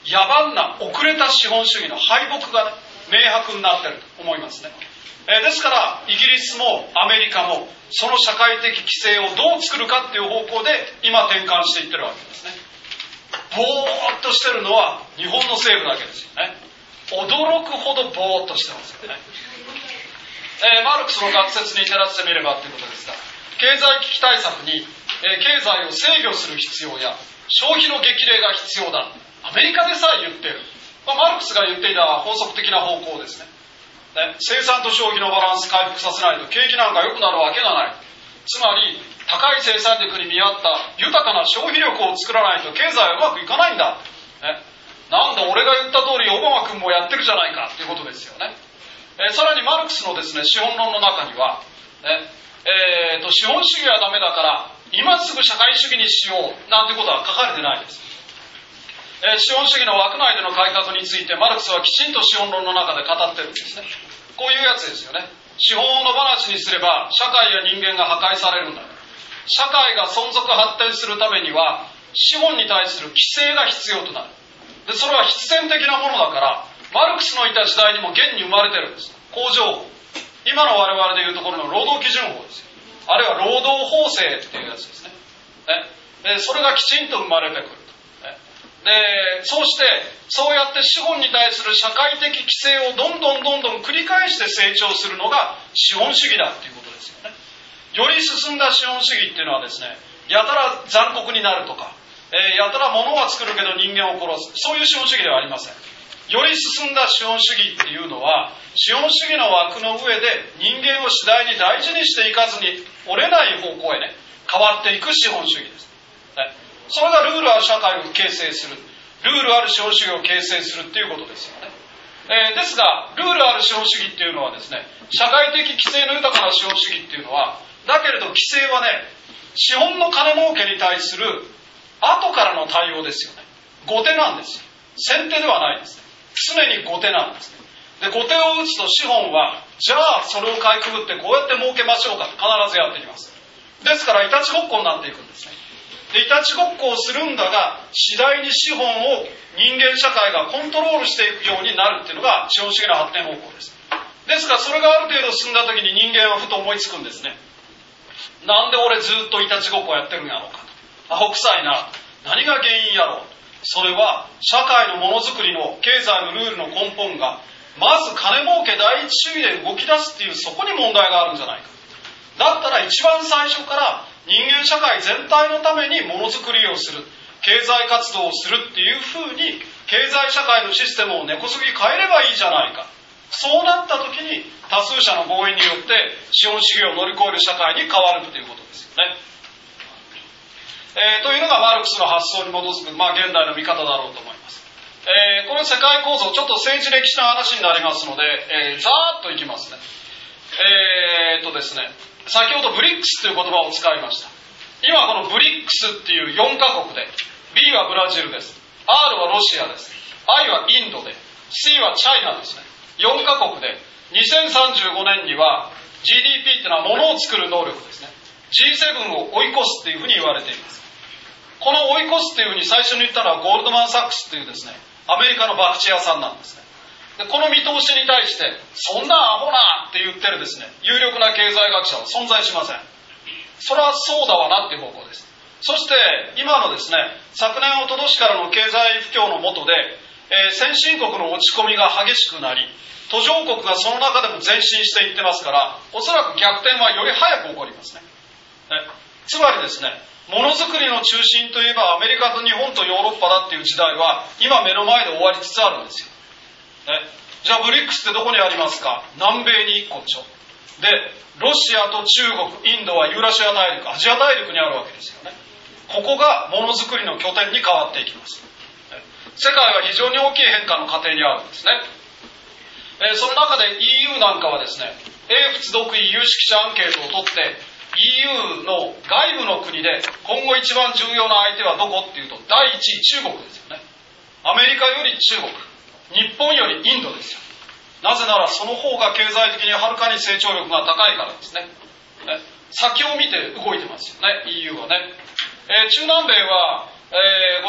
野蛮な遅れた資本主義の敗北が、ね、明白になっていると思いますね。えー、ですからイギリスもアメリカもその社会的規制をどう作るかっていう方向で今転換していってるわけですね。ぼーっとしてるのは日本の政府だけですよね。驚くほどぼーっとしてますよね。えー、マルクスの学説に照らしてみればということですが、経済危機対策に、えー、経済を制御する必要や消費の激励が必要だ、アメリカでさえ言っている、まあ、マルクスが言っていた法則的な方向ですね。ね、生産と消費のバランス回復させないと景気なんか良くなるわけがない。つまり高い生産力に見合った豊かな消費力を作らないと経済はうまくいかないんだ、ね、なんだ俺が言った通りオバマ君もやってるじゃないかということですよね。えー、さらにマルクスのですね、資本論の中には、ねえー、と資本主義はダメだから今すぐ社会主義にしようなんてことは書かれてないです。えー、資本主義の枠内での改革についてマルクスはきちんと資本論の中で語ってるんですね。こういうやつですよね。資本を野放しにすれば社会や人間が破壊されるんだ。社会が存続発展するためには資本に対する規制が必要となる。でそれは必然的なものだからマルクスのいた時代にも現に生まれてるんです。工場法、今の我々でいうところの労働基準法ですよ。あるいは労働法制っていうやつですね。ねでそれがきちんと生まれてくると。でそうしてそうやって資本に対する社会的規制をどんどんどんどん繰り返して成長するのが資本主義だっていうことですよね。より進んだ資本主義っていうのはですね、やたら残酷になるとか、えー、やたら物は作るけど人間を殺す、そういう資本主義ではありません。より進んだ資本主義っていうのは資本主義の枠の上で人間を次第に大事にしていかずに折れない方向へね変わっていく資本主義です、ね、それがルールある社会を形成する、ルールある資本主義を形成するっていうことですよね。えー、ですがルールある資本主義っていうのはですね、社会的規制の豊かな資本主義っていうのはだけれど規制はね、資本の金儲けに対する後からの対応ですよね。後手なんですよ。先手ではないですね。常に後手なんですね。で後手を打つと資本はじゃあそれをかいくぐってこうやって儲けましょうかと必ずやってきます。ですからいたちごっこになっていくんですね。でいたちごっこをするんだが次第に資本を人間社会がコントロールしていくようになるっていうのが資本主義の発展方向です。ですからそれがある程度進んだ時に人間はふと思いつくんですね。なんで俺ずっといたちごっこやってるんやろうかと。アホ臭いな。何が原因やろう。それは社会のものづくりの経済のルールの根本がまず金儲け第一主義で動き出すっていうそこに問題があるんじゃないか。だったら一番最初から人間社会全体のためにものづくりをする、経済活動をするっていうふうに経済社会のシステムを根こそぎ変えればいいじゃないか。そうなった時に多数者の合意によって資本主義を乗り越える社会に変わるっていうことですよね。えー、というのがマルクスの発想に基づく、まあ、現代の見方だろうと思います。えー、この世界構造ちょっと政治歴史の話になりますので、えー、ざーっといきますね。えー、っとですね先ほどブリックスという言葉を使いました。今このブリックスっていうよんカ国で B はブラジルです、 R はロシアです、 I はインドで C はチャイナですね。よんカ国でにせんさんじゅうごねんには ジーディーピー っていうのは物を作る能力ですね。 ジーセブン を追い越すっていうふうに言われています。この追い越すっていうふうに最初に言ったのはゴールドマン・サックスっていうですねアメリカの博打屋さんなんですね。でこの見通しに対してそんなアホなって言ってるですね有力な経済学者は存在しません。それはそうだわなっていう方向です。そして今のですね昨年一昨年からの経済不況の下で、えー、先進国の落ち込みが激しくなり途上国がその中でも前進していってますから、おそらく逆転はより早く起こりますね。ねつまりですねものづくりの中心といえばアメリカと日本とヨーロッパだっていう時代は今目の前で終わりつつあるんですよ、ね、じゃあブリックスってどこにありますか。南米にいっこでしょ。でロシアと中国、インドはユーラシア大陸、アジア大陸にあるわけですよね。ここがものづくりの拠点に変わっていきます。世界は非常に大きい変化の過程にあるんですね。えー、その中で イーユー なんかはですね英仏独異有識者アンケートを取って イーユー の外部の国で今後一番重要な相手はどこっていうとだいいちい中国ですよね。アメリカより中国、日本よりインドですよ。なぜならその方が経済的にはるかに成長力が高いからですね。ね先を見て動いてますよね イーユー はね。えー、中南米は、えー、ご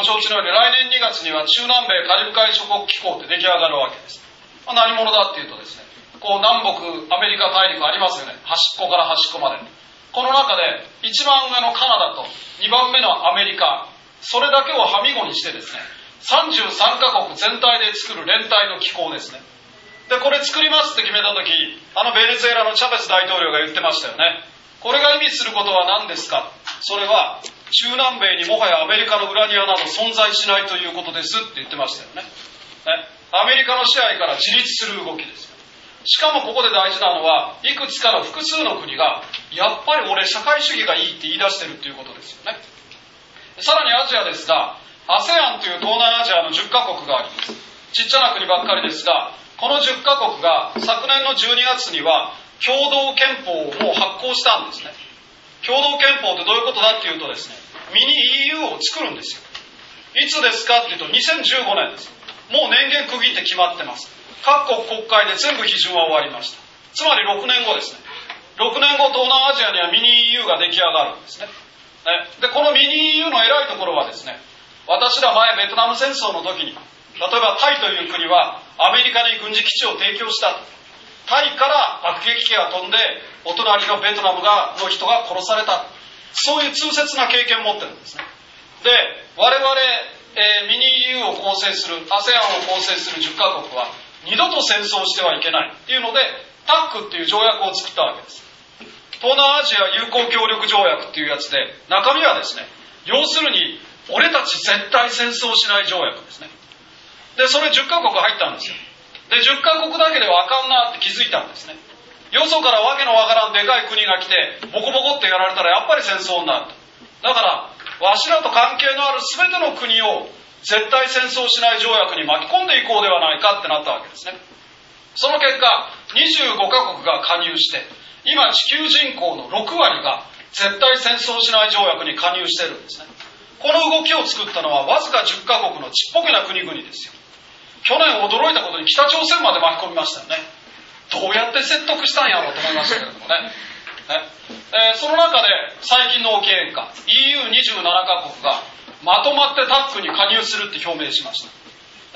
承知のように来年にがつには中南米カリブ海諸国機構って出来上がるわけです。まあ、何者だっていうとですね、こう南北アメリカ大陸ありますよね。端っこから端っこまで。この中で一番上のカナダとにばんめのアメリカ、それだけをはみごにしてですね、さんじゅうさんカ国全体で作る連帯の機構ですね。で、これ作りますって決めた時、あのベネズエラのチャベス大統領が言ってましたよね。これが意味することは何ですか。それは中南米にもはやアメリカの裏庭など存在しないということですって言ってましたよね。ね、アメリカの支配から自立する動きですよ。しかもここで大事なのは、いくつかの複数の国がやっぱり俺社会主義がいいって言い出してるっていうことですよね。さらにアジアですが、 アセアン という東南アジアのじゅっカ国があります。ちっちゃな国ばっかりですが、このじゅっカ国が昨年のじゅうにがつには共同憲法をもう発行したんですね。共同憲法ってどういうことだっていうとですね、ミニ イーユー を作るんですよ。いつですかっていうとにせんじゅうごねんです。もう年限区切って決まってます。各国国会で全部批准は終わりました。つまりろくねんごですね。ろくねんご東南アジアにはミニ イーユー が出来上がるんですね。で、このミニ イーユー の偉いところはですね、私ら前ベトナム戦争の時に、例えばタイという国はアメリカに軍事基地を提供した。タイから爆撃機が飛んでお隣のベトナムがの人が殺された。そういう痛切な経験を持ってるんですね。で、我々、えー、ミニ イーユー を構成する アセアン を構成するじゅっカ国は二度と戦争してはいけないっていうのでタックっていう条約を作ったわけです。東南アジア友好協力条約っていうやつで、中身はですね、要するに俺たち絶対戦争しない条約ですね。で、それじゅっカ国入ったんですよ。で、じゅっカ国だけではあかんなって気づいたんですね。よそからわけのわからんでかい国が来てボコボコってやられたらやっぱり戦争になると。だからわしらと関係のある全ての国を絶対戦争しない条約に巻き込んでいこうではないかってなったわけですね。その結果にじゅうごカ国が加入して、今地球人口のろくわりが絶対戦争しない条約に加入してるんですね。この動きを作ったのはわずかじゅっカ国のちっぽけな国々ですよ。去年驚いたことに北朝鮮まで巻き込みましたよね。どうやって説得したんやろうと思いましたけれどもね。ねえー、その中で最近の大きい変化、 イーユーにじゅうななカ国がまとまってタッグに加入するって表明しました、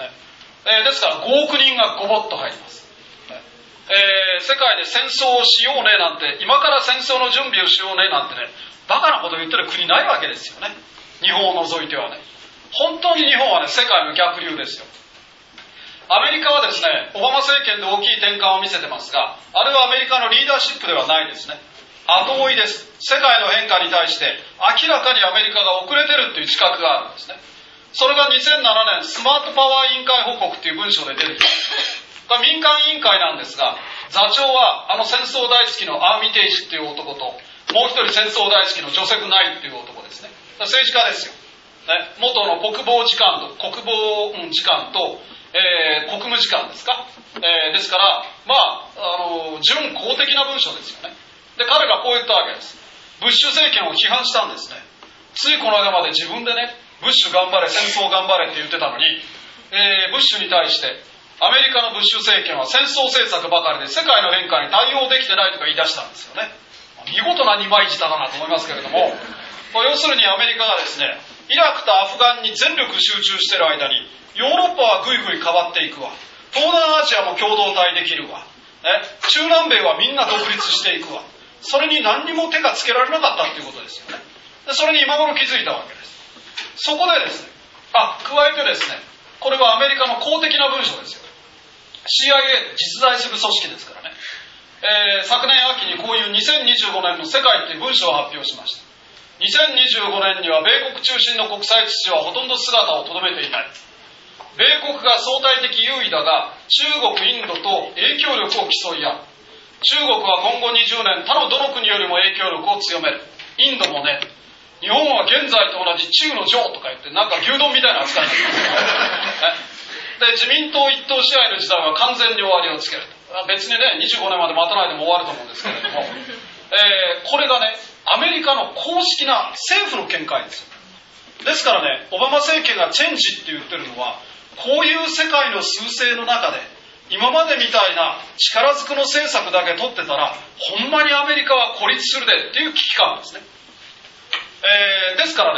ねえー、ですからごおくにんがごぼっと入ります、ねえー、世界で戦争をしようねなんて、今から戦争の準備をしようねなんてね、バカなこと言ってる国ないわけですよね。日本を除いてはね。本当に日本はね、世界の逆流ですよ。アメリカはですね、オバマ政権で大きい転換を見せてますが、あれはアメリカのリーダーシップではないですね。後追いです。世界の変化に対して明らかにアメリカが遅れてるっていう自覚があるんですね。それがにせんななねんスマートパワー委員会報告っていう文書で出てきた。民間委員会なんですが、座長はあの戦争大好きのアーミテージっていう男と、もう一人戦争大好きのジョセフ・ナイっていう男ですね。政治家ですよ、ね、元の国防次官と国防次官と、えー、国務次官ですか、えー、ですからまあ、あの準公的な文書ですよね。で、彼がこう言ったわけです。ブッシュ政権を批判したんですね。ついこの間まで自分でね、ブッシュ頑張れ、戦争頑張れって言ってたのに、えー、ブッシュに対してアメリカのブッシュ政権は戦争政策ばかりで世界の変化に対応できてないとか言い出したんですよね。見事な二枚舌だなと思いますけれども、要するにアメリカがですね、イラクとアフガンに全力集中している間にヨーロッパはぐいぐい変わっていくわ、東南アジアも共同体できるわ、ね、中南米はみんな独立していくわ、それに何にも手がつけられなかったっていうことですよね。で、それに今頃気づいたわけです。そこでですね、あ、加えてですね、これはアメリカの公的な文書ですよ。 シーアイエー で実在する組織ですからね、えー、昨年秋にこういうにせんにじゅうごねんの世界っていう文書を発表しました。にせんにじゅうごねんには米国中心の国際秩序はほとんど姿をとどめていない。米国が相対的優位だが、中国、インドと影響力を競い合う。中国は今後にじゅうねん他のどの国よりも影響力を強める。インドもね、日本は現在と同じ中の上とか言ってなんか牛丼みたいな扱いになってますで、自民党一党支配の時代は完全に終わりをつけると。別にね、にじゅうごねんまで待たないでも終わると思うんですけれども、えー、これがね、アメリカの公式な政府の見解ですよ。ですからね、オバマ政権がチェンジって言ってるのは、こういう世界の趨勢の中で今までみたいな力ずくの政策だけ取ってたらほんまにアメリカは孤立するでっていう危機感ですね。えー、ですからね、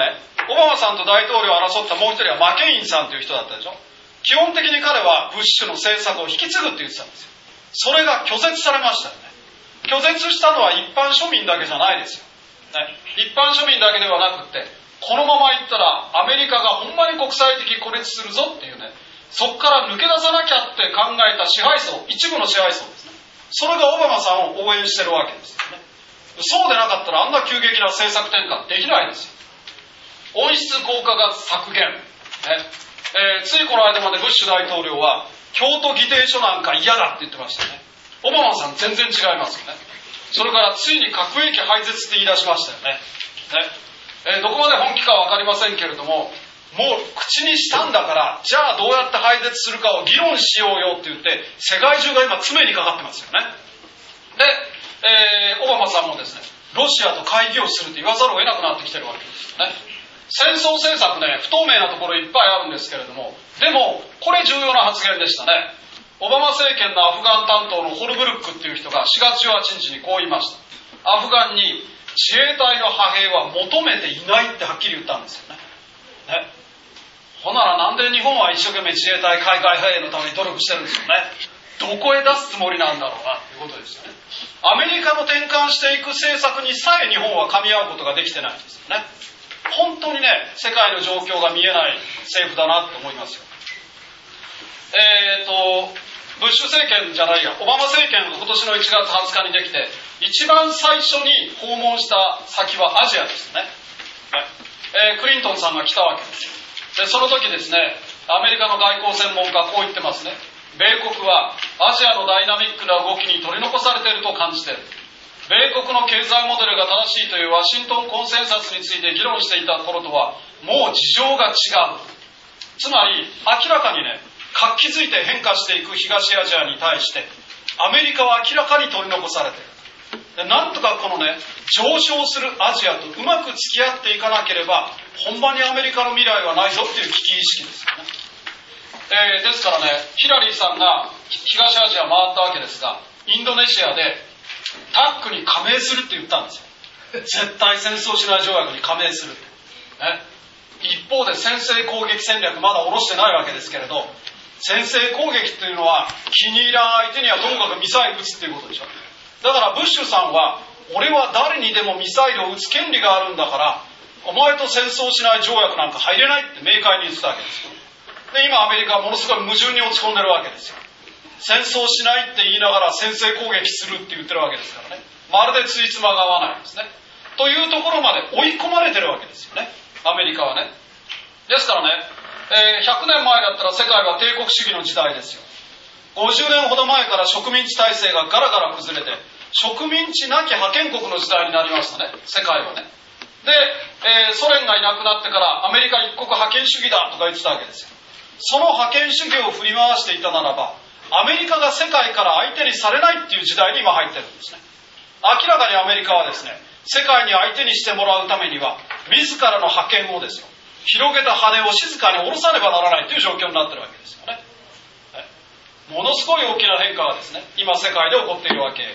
オバマさんと大統領を争ったもう一人はマケインさんという人だったでしょ。基本的に彼はブッシュの政策を引き継ぐって言ってたんですよ。それが拒絶されましたよね。拒絶したのは一般庶民だけじゃないですよ、ね、一般庶民だけではなくって、このままいったらアメリカがほんまに国際的孤立するぞっていうね、そこから抜け出さなきゃって考えた支配層、一部の支配層ですね、それがオバマさんを応援してるわけですよね。そうでなかったらあんな急激な政策転換できないですよ。温室効果ガス削減、ねえー、ついこの間までブッシュ大統領は京都議定書なんか嫌だって言ってましたね。オバマさん全然違いますよね。それからついに核兵器廃絶って言い出しましたよね。ねえー、どこまで本気か分かりませんけれども、もう口にしたんだから、じゃあどうやって廃絶するかを議論しようよって言って、世界中が今詰めにかかってますよね。で、えー、オバマさんもですね、ロシアと会議をするって言わざるを得なくなってきてるわけですよね。戦争政策ね、不透明なところいっぱいあるんですけれども、でもこれ重要な発言でしたね。オバマ政権のアフガン担当のホルブルックっていう人がしがつじゅうはちにちにこう言いました。アフガンに自衛隊の派兵は求めていないってはっきり言ったんですよね。ね、ほならなんで日本は一生懸命自衛隊海外派兵のために努力してるんですよね。どこへ出すつもりなんだろうなということですよね。アメリカの転換していく政策にさえ日本は噛み合うことができてないんですよね。本当にね、世界の状況が見えない政府だなと思いますよ。えーと、ブッシュ政権じゃないや、オバマ政権が今年のいちがつはつかにできて、一番最初に訪問した先はアジアですね。えー、クリントンさんが来たわけですよ。で、その時ですね、アメリカの外交専門家はこう言ってますね。米国はアジアのダイナミックな動きに取り残されていると感じている。米国の経済モデルが正しいというワシントンコンセンサスについて議論していた頃とはもう事情が違う。つまり明らかにね、活気づいて変化していく東アジアに対してアメリカは明らかに取り残されている。で、なんとかこのね、上昇するアジアとうまく付き合っていかなければほんまにアメリカの未来はないぞっていう危機意識ですよね。えー、ですからね、ヒラリーさんが東アジア回ったわけですが、インドネシアでタッグに加盟するって言ったんですよ。絶対戦争しない条約に加盟する、ね、一方で先制攻撃戦略まだ下ろしてないわけですけれど、先制攻撃っていうのは気に入らん相手にはともかくミサイル撃つっていうことでしょ。だからブッシュさんは、俺は誰にでもミサイルを撃つ権利があるんだから、お前と戦争しない条約なんか入れないって明快に言ってたわけですよ。で、今アメリカはものすごい矛盾に落ち込んでるわけですよ。戦争しないって言いながら先制攻撃するって言ってるわけですからね。まるでついつまが合わないですね。というところまで追い込まれてるわけですよね、アメリカはね。ですからね、えー、ひゃくねんまえだったら世界は帝国主義の時代ですよ。ごじゅうねんほど前から植民地体制がガラガラ崩れて、植民地なき覇権国の時代になりましたね、世界はね。で、えー、ソ連がいなくなってからアメリカ一国覇権主義だとか言ってたわけですよ。その覇権主義を振り回していたならば、アメリカが世界から相手にされないっていう時代に今入ってるんですね。明らかにアメリカはですね、世界に相手にしてもらうためには自らの覇権をですよ、広げた羽を静かに下ろさねばならないという状況になってるわけですよね。ものすごい大きな変化がですね、今世界で起こっているわけです。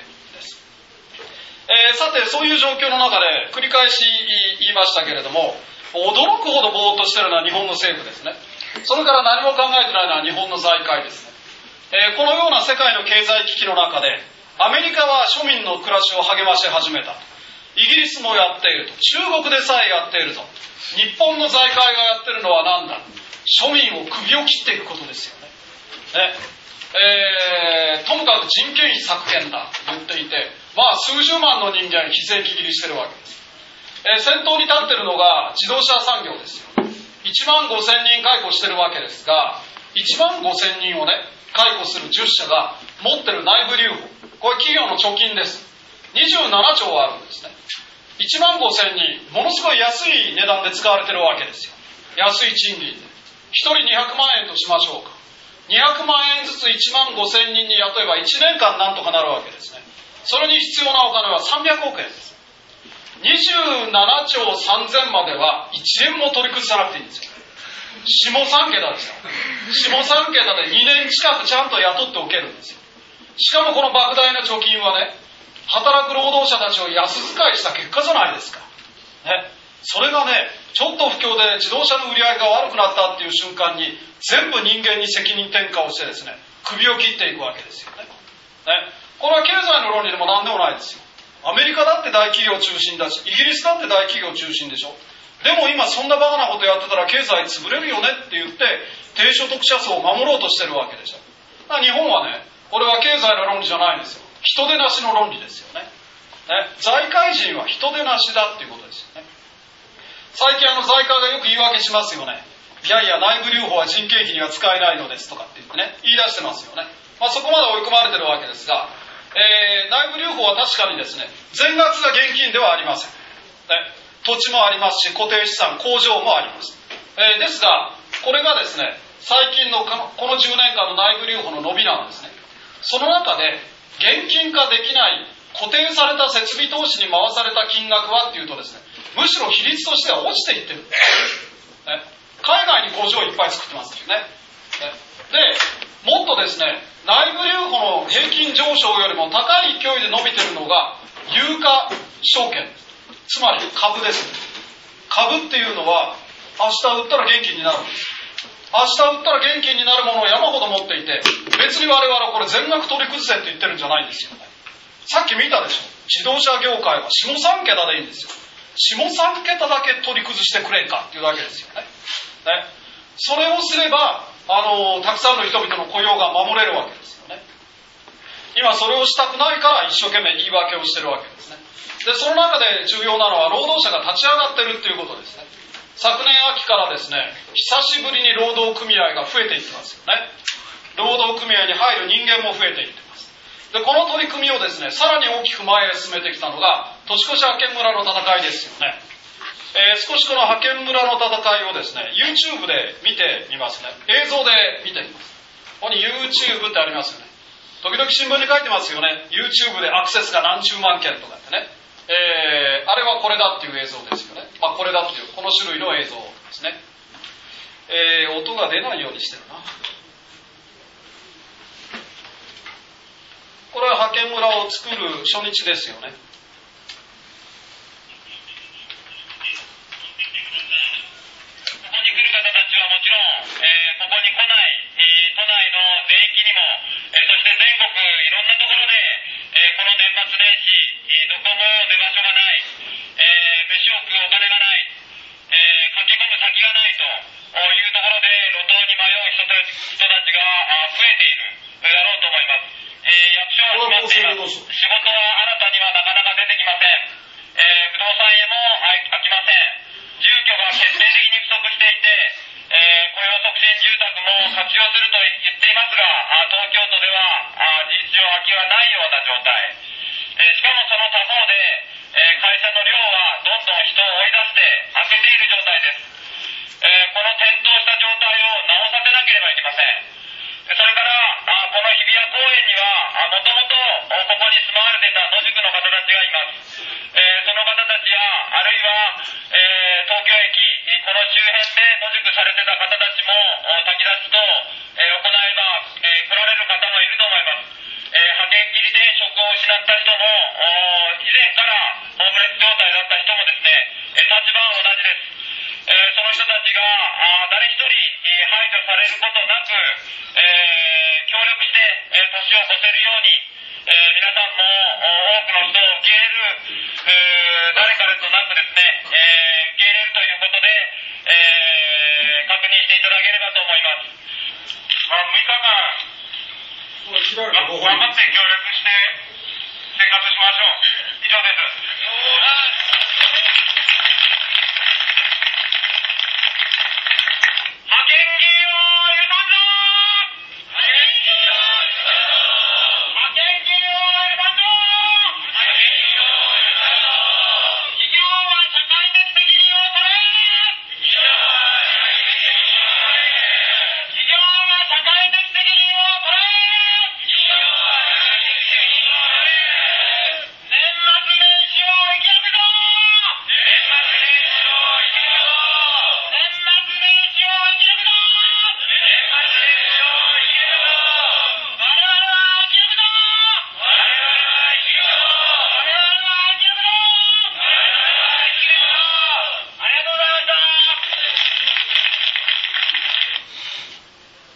えー、さて、そういう状況の中で繰り返し言いましたけれども、驚くほどぼーっとしてるのは日本の政府ですね。それから何も考えてないのは日本の財界ですね。えー、このような世界の経済危機の中でアメリカは庶民の暮らしを励まし始めた。イギリスもやっていると。中国でさえやっていると。日本の財界がやってるのは何だ。庶民を首を切っていくことですよね。ねえー、ともかく人件費削減だと言っていて、まあ数十万の人間非正規切りしてるわけです。えー、先頭に立ってるのが自動車産業ですよ。いちまんごせんにん解雇してるわけですが、いちまんごせんにんをね、解雇するじゅっしゃが持ってる内部留保、これ企業の貯金です。にじゅうななちょうあるんですね。いちまんごせんにん、ものすごい安い値段で使われてるわけですよ。安い賃金でひとりにひゃくまんえんとしましょうか。にひゃくまんえんずついちまんごせんにんに雇えばいちねんかんなんとかなるわけですね。それに必要なお金はさんびゃくおくえんです。にじゅうななちょうさんぜんまではいちえんも取り崩さなくていいんですよ。下さんけたですよ。下さんけたでにねん近くちゃんと雇っておけるんですよ。しかもこの莫大な貯金はね、働く労働者たちを安遣いした結果じゃないですか。ね、 それがね、ちょっと不況で自動車の売り上げが悪くなったっていう瞬間に全部人間に責任転嫁をしてですね、首を切っていくわけですよね。ね、これは経済の論理でも何でもないですよ。アメリカだって大企業中心だし、イギリスだって大企業中心でしょ。でも今そんなバカなことやってたら経済潰れるよねって言って低所得者層を守ろうとしてるわけでしょ。だから日本はね、これは経済の論理じゃないんですよ。人手なしの論理ですよね。ね、財界人は人手なしだっていうことですよね。最近あの財界がよく言い訳しますよね。いやいや内部留保は人件費には使えないのですとかって言ってね、言い出してますよね。まあ、そこまで追い込まれてるわけですが、えー、内部留保は確かにですね、全額が現金ではありません。ね、土地もありますし、固定資産、工場もあります。えー、ですが、これがですね、最近のこのじゅうねんかんの内部留保の伸びなんですね。その中で、現金化できない固定された設備投資に回された金額はっていうとですね、むしろ比率としては落ちていってる。ね、海外に工場をいっぱい作ってますよね。ね、で、もっとですね、内部留保の平均上昇よりも高い勢いで伸びてるのが有価証券、つまり株です。株っていうのは明日売ったら元気になるんです。明日売ったら元気になるものを山ほど持っていて、別に我々はこれ全額取り崩せって言ってるんじゃないんですよね。さっき見たでしょ。自動車業界は下さん桁でいいんですよ。下さん桁だけ取り崩してくれんかっていうだけですよね。ね、それをすればあのたくさんの人々の雇用が守れるわけですよね。今それをしたくないから一生懸命言い訳をしてるわけですね。で、その中で重要なのは労働者が立ち上がってるっていうことですね。昨年秋からですね、久しぶりに労働組合が増えていってますよね。労働組合に入る人間も増えていってます。で、この取り組みをですね、さらに大きく前へ進めてきたのが年越し派遣村の戦いですよね。えー、少しこの派遣村の戦いをですね、YouTube で見てみますね。映像で見てみます。ここに YouTube ってありますよね。時々新聞に書いてますよね。YouTube でアクセスが何十万件とかってね。えー、あれはこれだっていう映像ですよね。まあ、これだっていう、この種類の映像ですね。えー、音が出ないようにしてるな。これは派遣村を作る初日ですよね。 仕事は新たにはなかなか出てきません。えー、不動産屋も空きません。住居が決定的に不足していて、えー、雇用促進住宅も活用すると言っていますが、東京都では事実上空きはないような状態。えー、しかもその他方で、えー、会社の寮はどんどん人を追い出して空けている状態です。えー、この転倒した状態を直させなければいけません。それからあこの日比谷公園にはもともとここに住まわれていた野宿の方たちがいます。えー、その方たちやあるいは、えー、東京駅この周辺で野宿されていた方たちも炊き出しと、えー、行えば、えー、来られる方もいると思います。えー、派遣切りで職を失った人も以前からホームレス状態だった人もですね、えー、立場は同じです。えー、その人たちがあ誰一人排除されることなく、えー、協力して、えー、年を越せるように、えー、皆さんも多くの人を受け入れる、えー、誰彼となくですね、えー、受け入れるということで、えー、確認していただければと思います。まあ、むいかかん、ま、頑張って協力して生活しましょう。以上です。派遣企業を許さんぞー！派遣企業を許さんぞー！派遣企業を許さんぞー！派遣企業を許さんぞー！企業は社会的責任を取れ！企業は社会的責任を取れ！企業は社会的責任を取れ！企業は社会的責任を取れ！年末年始を生き抜くぞー！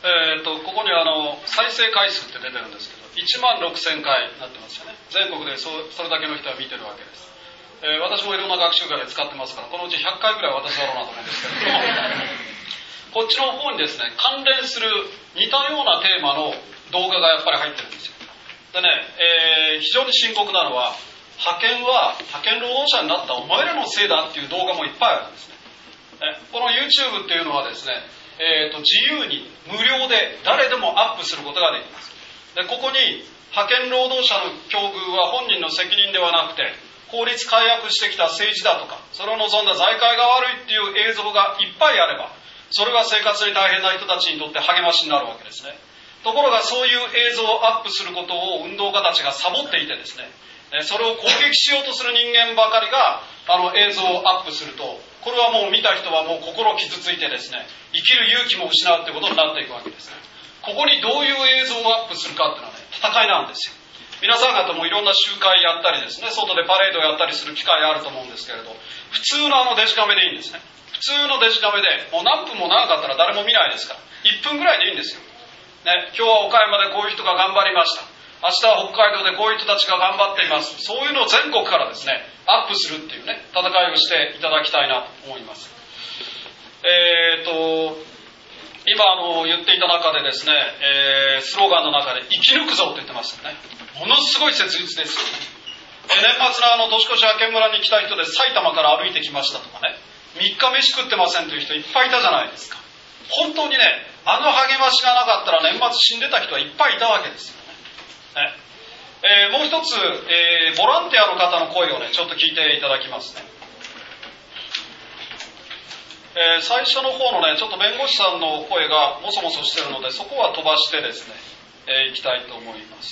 えー、とここにあの再生回数って出てるんですけどいちまんろくせんかいになってますよね。全国で そ, それだけの人は見てるわけです。えー、私もいろんな学習会で使ってますからこのうちひゃっかいぐらい私だろうなと思うんですけれどもこっちの方にですね関連する似たようなテーマの動画がやっぱり入ってるんですよ。でね、えー、非常に深刻なのは派遣は派遣労働者になったお前らのせいだっていう動画もいっぱいあるんですね。この YouTube っていうのはですね、えー、と自由に無料で誰でもアップすることができます。でここに派遣労働者の境遇は本人の責任ではなくて法律改悪してきた政治だとかそれを望んだ財界が悪いっていう映像がいっぱいあればそれは生活に大変な人たちにとって励ましになるわけですね。ところがそういう映像をアップすることを運動家たちがサボっていてですねそれを攻撃しようとする人間ばかりがあの映像をアップするとこれはもう見た人はもう心傷ついてですね生きる勇気も失うってことになっていくわけですね。ここにどういう映像をアップするかっていうのはね戦いなんですよ。皆さん方もいろんな集会やったりですね外でパレードやったりする機会あると思うんですけれど普通のあのデジカメでいいんですね。普通のデジカメでもう何分も長かったら誰も見ないですからいっぷんぐらいでいいんですよ、ね、今日は岡山でこういう人が頑張りました明日は北海道でこういう人たちが頑張っていますそういうのを全国からですねアップするっていうね戦いをしていただきたいなと思います。えーと今あの言っていた中でですね、えー、スローガンの中で生き抜くぞって言ってましたよね。ものすごい切実ですよね。年末のあの年越し明け村に来た人で埼玉から歩いてきましたとかねみっか飯食ってませんという人いっぱいいたじゃないですか。本当にねあの励ましがなかったら年末死んでた人はいっぱいいたわけですよね。ねえー、もう一つ、えー、ボランティアの方の声をねちょっと聞いていただきますね。えー、最初の方のねちょっと弁護士さんの声がもそもそしてるのでそこは飛ばしてですね、えー、いきたいと思います。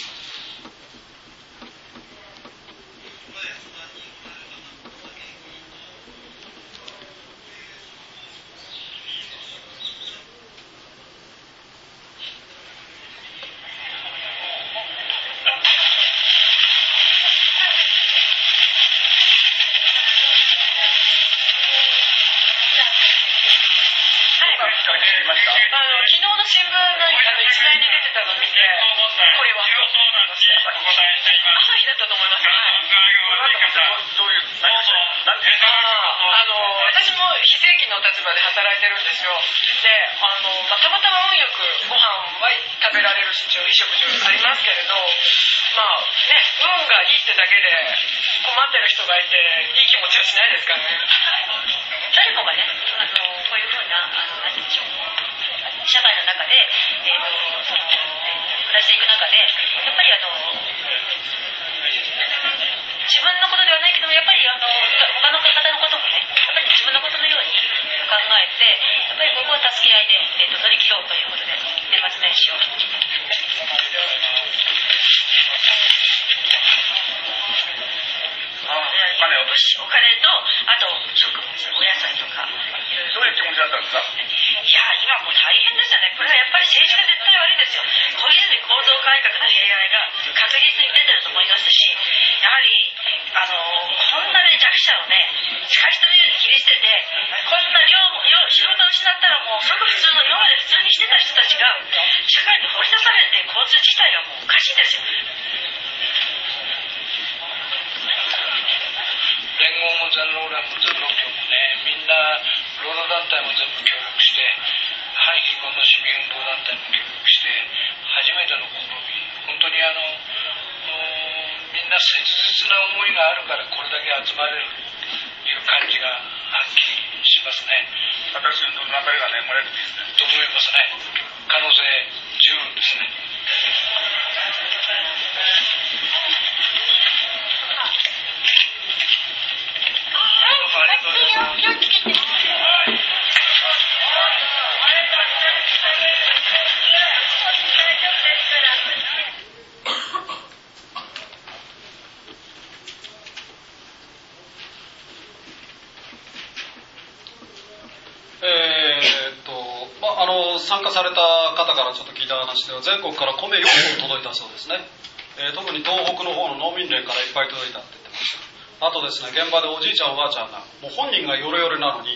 あの昨日の新聞のあの一面に出てたのを見てこれはと思いました。朝日だったと思います。どういう何をした何てあの私も非正規の立場で働いてるんですよ。であの、まあ、たまたま運よくご飯は食べられる衣食住ありますけれどまあね運がいいってだけで困ってる人がいていい気持ちはしないですからね。 誰もがねあのこういうふうなあの何でしょう社会の中で、えー、とその暮らしていく中でやっぱりあの自分のことではないけどもやっぱりあの他の方のこともねやっぱり自分のことのように考えてやっぱりここは助け合いで、えー、と乗り切ろうということで年末年始をああお金をお金とあと食物お野菜とかどういう気持ちだったんですか。 いや今もう大変でしたね。これはやっぱり政治が絶対悪いですよ。小泉構造改革の弊害が確実に出てると思いますしやはりあのこんなね弱者をね仕返しのように切り捨ててこんな量も仕事を失ったらもうすぐ普通の今まで普通にしてた人たちが社会に放り出されて交通自体がもうおかしいんですよ。 連合も全労連も全労協もねみんな労働団体も全部協力して反貧困の市民運動団体も協力して初めての試み本当にあのみんな切実な思いがあるからこれだけ集まれるという感じがはっきりしますね。 私運動の流れがね生まれると思いますね。可能性十分ですね。 えーっとまあ、あの参加された方からちょっと聞いた話では全国から米よんほん届いたそうですね、えー、特に東北の方の農民連からいっぱい届いたって言ってました。あとですね現場でおじいちゃんおばあちゃんがもう本人がヨレヨレなのに、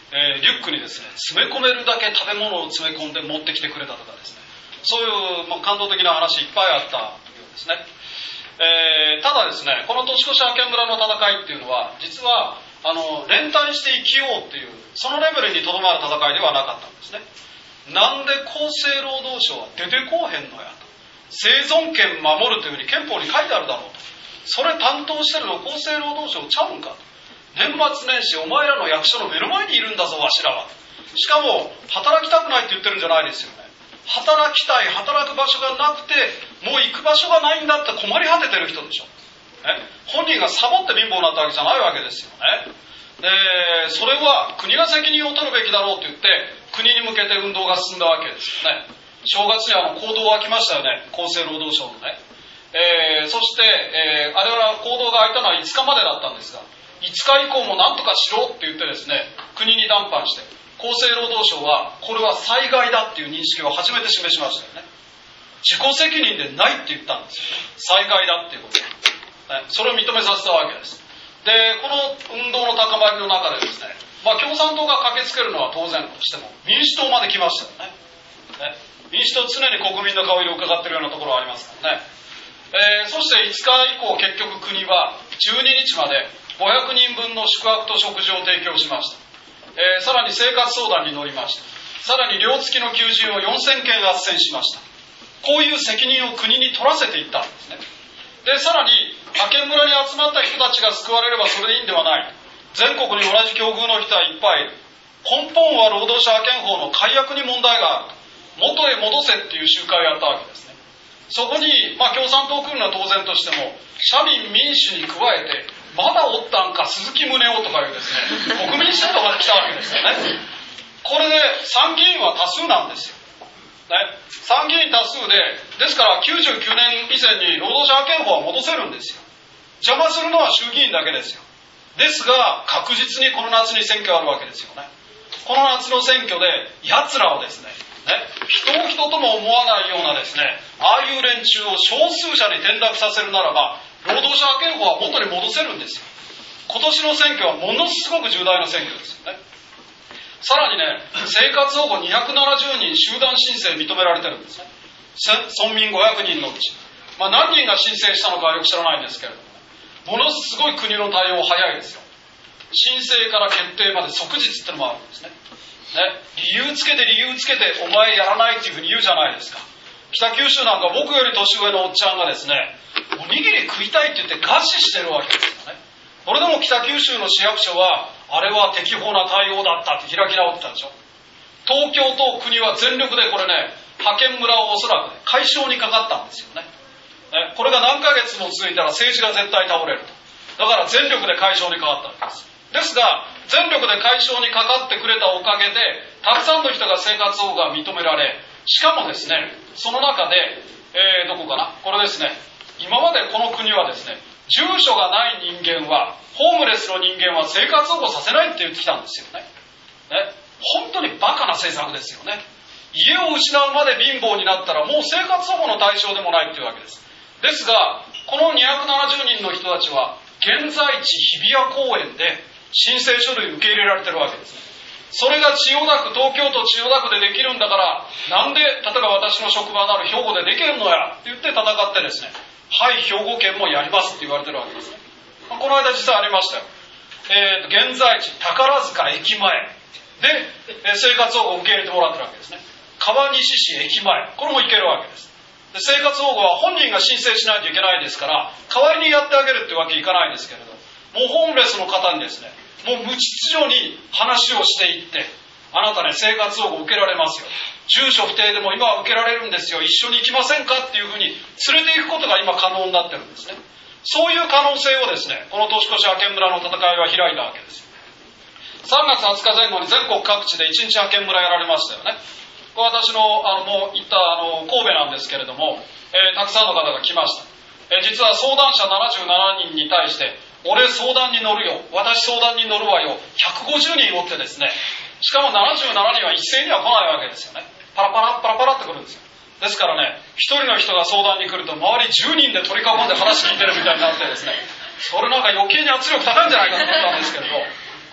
えー、リュックにですね詰め込めるだけ食べ物を詰め込んで持ってきてくれたとかですね、そういう、まあ、感動的な話いっぱいあったようですね。えー、ただですね、この年越し明け村の戦いっていうのは実はあの連帯して生きようっていうそのレベルにとどまる戦いではなかったんですね。なんで厚生労働省は出てこうへんのやと、生存権守るというふうに憲法に書いてあるだろうと、それ担当してるの厚生労働省ちゃうんかと、年末年始お前らの役所の目の前にいるんだぞわしらは、しかも働きたくないって言ってるんじゃないですよね。働きたい、働く場所がなくてもう行く場所がないんだって困り果ててる人でしょ。ね、本人がサボって貧乏になったわけじゃないわけですよね。でそれは国が責任を取るべきだろうと言って国に向けて運動が進んだわけですよね。正月にあの行動が開きましたよね、厚生労働省のね。えー、そして、えー、あれは行動が開いたのはいつかまでだったんですが、いつか以降もなんとかしろって言ってですね、国に談判して厚生労働省はこれは災害だっていう認識を初めて示しましたよね。自己責任でないって言ったんですよ、災害だっていうこと、ね、それを認めさせたわけです。でこの運動の高まりの中でですね、まあ、共産党が駆けつけるのは当然としても民主党まで来ましたよね。ね、民主党常に国民の顔色を伺っているようなところがありますからね。えー、そしていつか以降結局国はじゅうににちまでごひゃくにんぶんの宿泊と食事を提供しました。えー、さらに生活相談に乗りました。さらに寮付きの求人をよんせんけん斡旋しました。こういう責任を国に取らせていったんですね。でさらに派遣村に集まった人たちが救われればそれでいいんではない、全国に同じ境遇の人はいっぱいいる、根本は労働者派遣法の改悪に問題があると、元へ戻せっていう集会をやったわけですね。そこに、まあ、共産党来るのは当然としても社民民主に加えてまだおったんか鈴木宗男とかいうですね国民主党が来たわけですよね。これで参議院は多数なんですよ、ね、参議院多数で、ですからきゅうじゅうきゅうねん以前に労働者派遣法は戻せるんですよ。邪魔するのは衆議院だけですよ。ですが確実にこの夏に選挙あるわけですよね。この夏の選挙で奴らをですね、ね、人を人とも思わないようなですね、ああいう連中を少数者に転落させるならば労働者派遣法は元に戻せるんですよ。今年の選挙はものすごく重大な選挙ですよね。さらにね、生活保護にひゃくななじゅうにん集団申請認められてるんですね。村民ごひゃくにんのうち、まあ、何人が申請したのかはよく知らないんですけれども、ものすごい国の対応早いですよ。申請から決定まで即日ってのもあるんですね。ね、理由つけて理由つけてお前やらないっていうふうに言うじゃないですか。北九州なんか僕より年上のおっちゃんがですね、おにぎり食いたいって言って餓死してるわけですよね。それでも北九州の市役所はあれは適法な対応だったって開き直ってたでしょ。東京と国は全力でこれね、派遣村をおそらく、ね、解消にかかったんですよね。ね、これが何ヶ月も続いたら政治が絶対倒れると。だから全力で解消にかかったわけです。ですが全力で解消にかかってくれたおかげでたくさんの人が生活保護が認められ、しかもですね、その中で、えー、どこかな、これですね、今までこの国はですね、住所がない人間は、ホームレスの人間は生活保護させないって言ってきたんですよね。ね、本当にバカな政策ですよね。家を失うまで貧乏になったらもう生活保護の対象でもないっていうわけです。ですがこのにひゃくななじゅうにんの人たちは現在地日比谷公園で申請書類受け入れられてるわけです。それが千代田区、東京都千代田区でできるんだから、なんで例えば私の職場のある兵庫でできるのやって言って戦ってですね、はい、兵庫県もやりますって言われてるわけですね。この間実際ありましたよ。えーと、現在地宝塚駅前で、えー、生活保護を受け入れてもらってるわけですね。川西市駅前、これも行けるわけです。で、生活保護は本人が申請しないといけないですから、代わりにやってあげるってわけいかないですけれど、もうホームレスの方にですね、もう無秩序に話をしていって、あなたね、生活保護受けられますよ、住所不定でも今は受けられるんですよ、一緒に行きませんかっていうふうに連れて行くことが今可能になってるんですね。そういう可能性をですね、この年越し派遣村の戦いは開いたわけです。さんがつはつか前後に全国各地で一日派遣村やられましたよね。私のあのもう行ったあの神戸なんですけれども、えー、たくさんの方が来ました。えー、実は相談者ななじゅうななにんに対して、俺相談に乗るよ、私相談に乗るわよ、ひゃくごじゅうにんおってですね、しかもななじゅうななにんは一斉には来ないわけですよね。パラパラパラパラって来るんですよ。ですからね、一人の人が相談に来ると周りじゅうにんで取り囲んで話聞いてるみたいになってですね、それなんか余計に圧力高いんじゃないかと思ったんですけれど、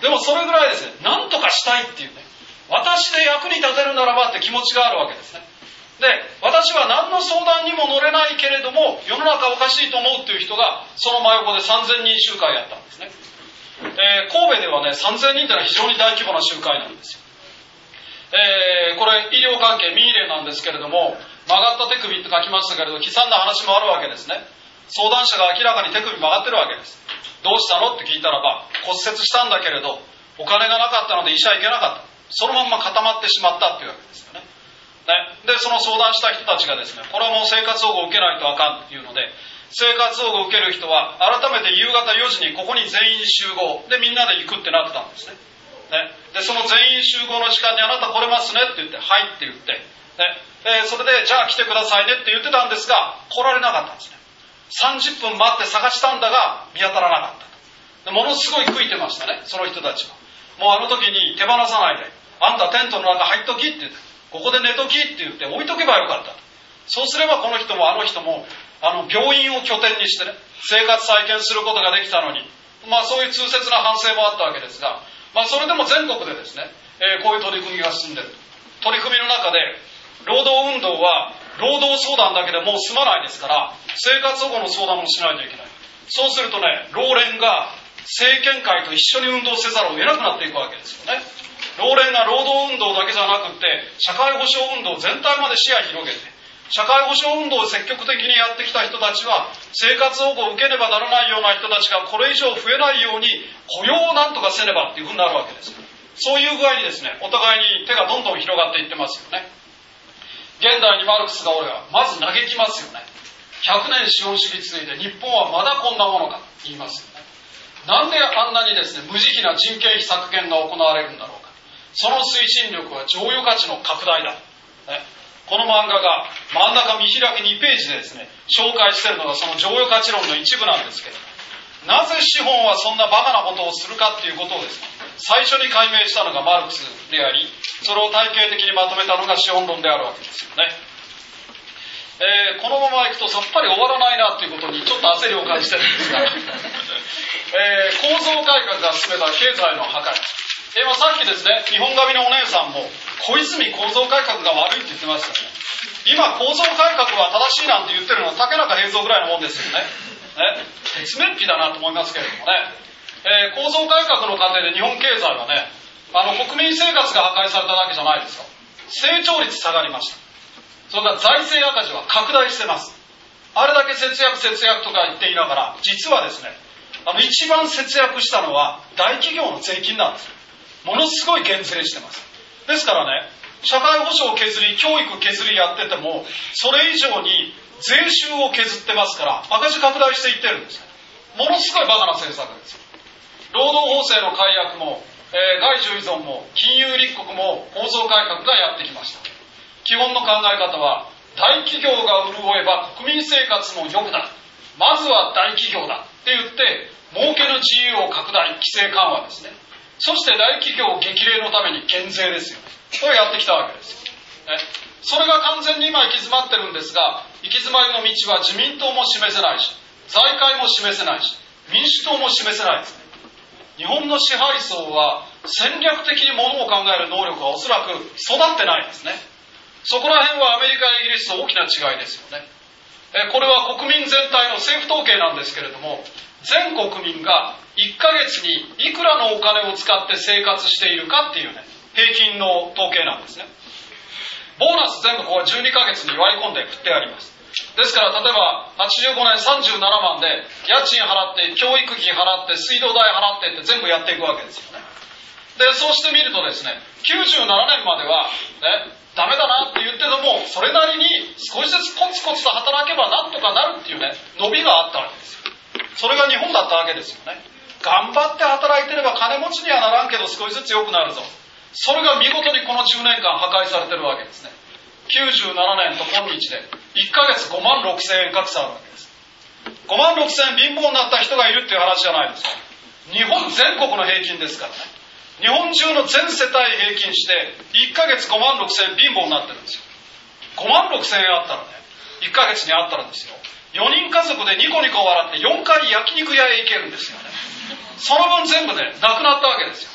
でもそれぐらいですね、なんとかしたいっていうね、私で役に立てるならばって気持ちがあるわけですね。で、私は何の相談にも乗れないけれども世の中おかしいと思うっていう人がその真横でさんぜんにん集会やったんですね。えー、神戸ではねさんぜんにんというのは非常に大規模な集会なんですよ。えー、これ医療関係民医例なんですけれども、曲がった手首って書きましたけれど悲惨な話もあるわけですね。相談者が明らかに手首曲がってるわけです。どうしたのって聞いたらば、骨折したんだけれどお金がなかったので医者行けなかった、そのまんま固まってしまったっていうわけですよね。ね、でその相談した人たちがですね、これはもう生活保護を受けないとあかんっていうので、生活保護を受ける人は改めて夕方よじにここに全員集合でみんなで行くってなってたんですね。ねでその全員集合の時間にあなた来れますねって言って、はいって言って、ね、でそれでじゃあ来てくださいねって言ってたんですが、来られなかったんですね。さんじゅっぷん待って探したんだが見当たらなかったと。でものすごい悔いてましたね、その人たちは。もうあの時に手放さないで、あんたテントの中入っときって言って、ここで寝ときって言って置いとけばよかったと。そうすればこの人もあの人もあの病院を拠点にしてね、生活再建することができたのに、まあそういう痛切な反省もあったわけですが、まあそれでも全国でですね、えー、こういう取り組みが進んでいる。取り組みの中で労働運動は労働相談だけでもう済まないですから、生活保護の相談もしないといけない。そうするとね、労連が政権会と一緒に運動せざるを得なくなっていくわけですよね。労連が労働運動だけじゃなくって社会保障運動全体まで視野広げて、社会保障運動を積極的にやってきた人たちは生活保護を受けねばならないような人たちがこれ以上増えないように雇用をなんとかせねばっていうふうになるわけです。そういう具合にですね、お互いに手がどんどん広がっていってますよね。現代にマルクスが俺はまず嘆きますよね。ひゃくねん資本主義続いて日本はまだこんなものかと言いますよね。なんであんなにですね無慈悲な人件費削減が行われるんだろうか。その推進力は剰余価値の拡大だ、ね、この漫画が真ん中見開きにページでですね紹介しているのがその剰余価値論の一部なんですけど、なぜ資本はそんなバカなことをするかっていうことをですね最初に解明したのがマルクスであり、それを体系的にまとめたのが資本論であるわけですよね。えー、このままいくとさっぱり終わらないなっていうことにちょっと焦りを感じてるんですが、えー、構造改革が進めた経済の破壊、えーまあ、さっきですね日本髪のお姉さんも小泉構造改革が悪いって言ってましたね。今構造改革は正しいなんて言ってるのは竹中平蔵ぐらいのもんですよね。ね鉄面皮だなと思いますけれどもね、えー、構造改革の過程で日本経済はね、あの国民生活が破壊されただけじゃないですよ。成長率下がりました。それから財政赤字は拡大してます。あれだけ節約節約とか言っていながら、実はですねあの一番節約したのは大企業の税金なんです。ものすごい減税してます。ですからね、社会保障削り教育削りやっててもそれ以上に税収を削ってますから赤字拡大していってるんですよ。ものすごいバカな政策ですよ。労働法制の改悪も、えー、外需依存も金融立国も構造改革がやってきました。基本の考え方は大企業が潤えば国民生活も良くなる、まずは大企業だって言って儲けの自由を拡大、規制緩和ですね。そして大企業激励のために減税ですよね。これをやってきたわけですよ、ね、それが完全に今行き詰まってるんですが、行き詰まりの道は自民党も示せないし財界も示せないし民主党も示せないですね。日本の支配層は戦略的にものを考える能力はおそらく育ってないですね。そこら辺はアメリカやイギリスと大きな違いですよね。えこれは国民全体の政府統計なんですけれども、全国民がいっかげつにいくらのお金を使って生活しているかっていうね平均の統計なんですね。ボーナス全部ここはじゅうにかげつに割り込んで振ってあります。ですから例えばはちじゅうごねんさんじゅうななまんで家賃払って教育費払って水道代払ってって全部やっていくわけですよね。でそうしてみるとですねきゅうじゅうななねんまではねダメだなって言っててもそれなりに少しずつコツコツと働けばなんとかなるっていうね伸びがあったわけですよ。それが日本だったわけですよね。頑張って働いてれば金持ちにはならんけど少しずつ良くなるぞ。それが見事にこのじゅうねんかん破壊されてるわけですね。きゅうじゅうななねんと今日でいっかげつごまんろくせんえん格差あるわけです。ごまんろくせんえん貧乏になった人がいるっていう話じゃないですか。日本全国の平均ですからね。日本中の全世帯平均していっかげつごまんろくせんえん貧乏になってるんですよ。ごまんろくせんえんあったらね、いっかげつにあったらですよ、よにん家族でニコニコ笑ってよんかい焼肉屋へ行けるんですよね。その分全部ねなくなったわけですよ。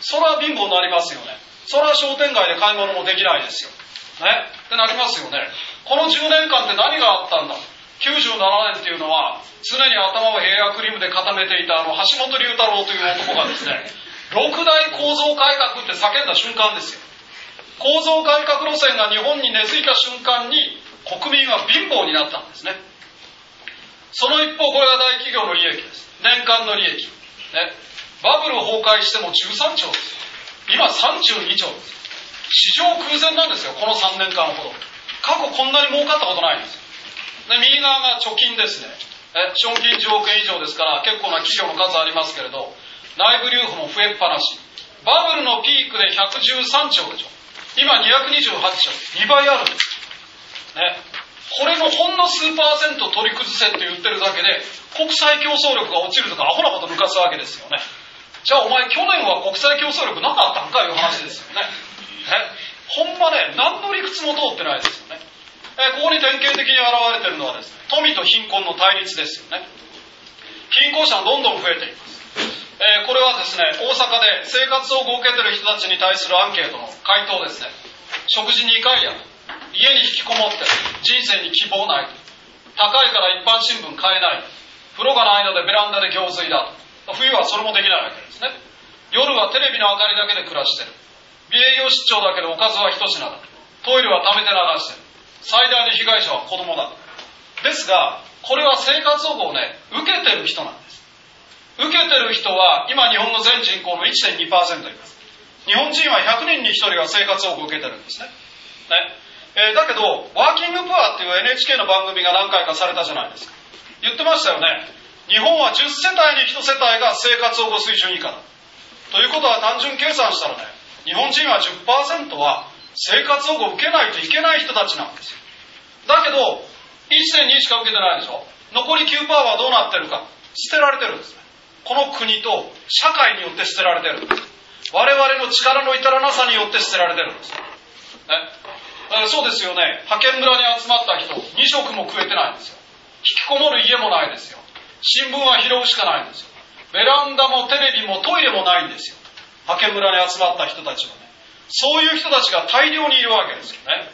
それは貧乏になりますよね。それは商店街で買い物もできないですよ。ね。ってなりますよね。このじゅうねんかんって何があったんだ。きゅうじゅうななねんっていうのは、常に頭をヘアクリームで固めていたあの橋本龍太郎という男がですね、六大構造改革って叫んだ瞬間ですよ。構造改革路線が日本に根付いた瞬間に国民は貧乏になったんですね。その一方、これが大企業の利益です。年間の利益、ね、バブル崩壊してもじゅうさんちょうですよ。今さんじゅうにちょうです。市場空前なんですよ、このさんねんかんほど。過去こんなに儲かったことないんですよ。で、右側が貯金ですね。え資本金じゅうおくえん以上ですから結構な企業の数ありますけれど、内部留保も増えっぱなし。バブルのピークでひゃくじゅうさんちょうでしょ。今にひゃくにじゅうはちちょう、にばいあるんですよ、ね、これのほんの数パーセント取り崩せって言ってるだけで国際競争力が落ちるとかアホなこと抜かすわけですよね。じゃあお前去年は国際競争力なかったんかいう話ですよね。ね、ほんまね、何の理屈も通ってないですよね。えここに典型的に現れているのはですね、富と貧困の対立ですよね。貧困者がどんどん増えています。えー、これはですね、大阪で生活を受けている人たちに対するアンケートの回答ですね。食事に行かんや、家に引きこもって人生に希望ない、高いから一般新聞買えない、風呂がないのでベランダで行水だ、冬はそれもできないわけですね。夜はテレビの明かりだけで暮らしてる、美栄養失調だけどおかずは一品だ、トイレは溜めて流してる、最大の被害者は子供だ。ですがこれは生活保護をね、受けてる人なんです。受けてる人は今日本の全人口の いってんにパーセント います。日本人はひゃくにんにひとりは生活保護を受けてるんですね。ねえー、だけどワーキングプアっていう エヌエイチケー の番組が何回かされたじゃないですか。言ってましたよね。日本はじゅっせたいにいち世帯が生活保護水準以下だということは、単純計算したらね、日本人は じゅっパーセント は生活保護を受けないといけない人たちなんですよ。だけど いってんに しか受けてないでしょ。残り きゅうパーセント はどうなってるか、捨てられてるんですね。この国と社会によって捨てられてるんです。我々の力の至らなさによって捨てられてるんです、ね、そうですよね。派遣村に集まった人に食も食えてないんですよ。引きこもる家もないですよ。新聞は拾うしかないんですよ。ベランダもテレビもトイレもないんですよ。派遣村に集まった人たちはね。そういう人たちが大量にいるわけですよね。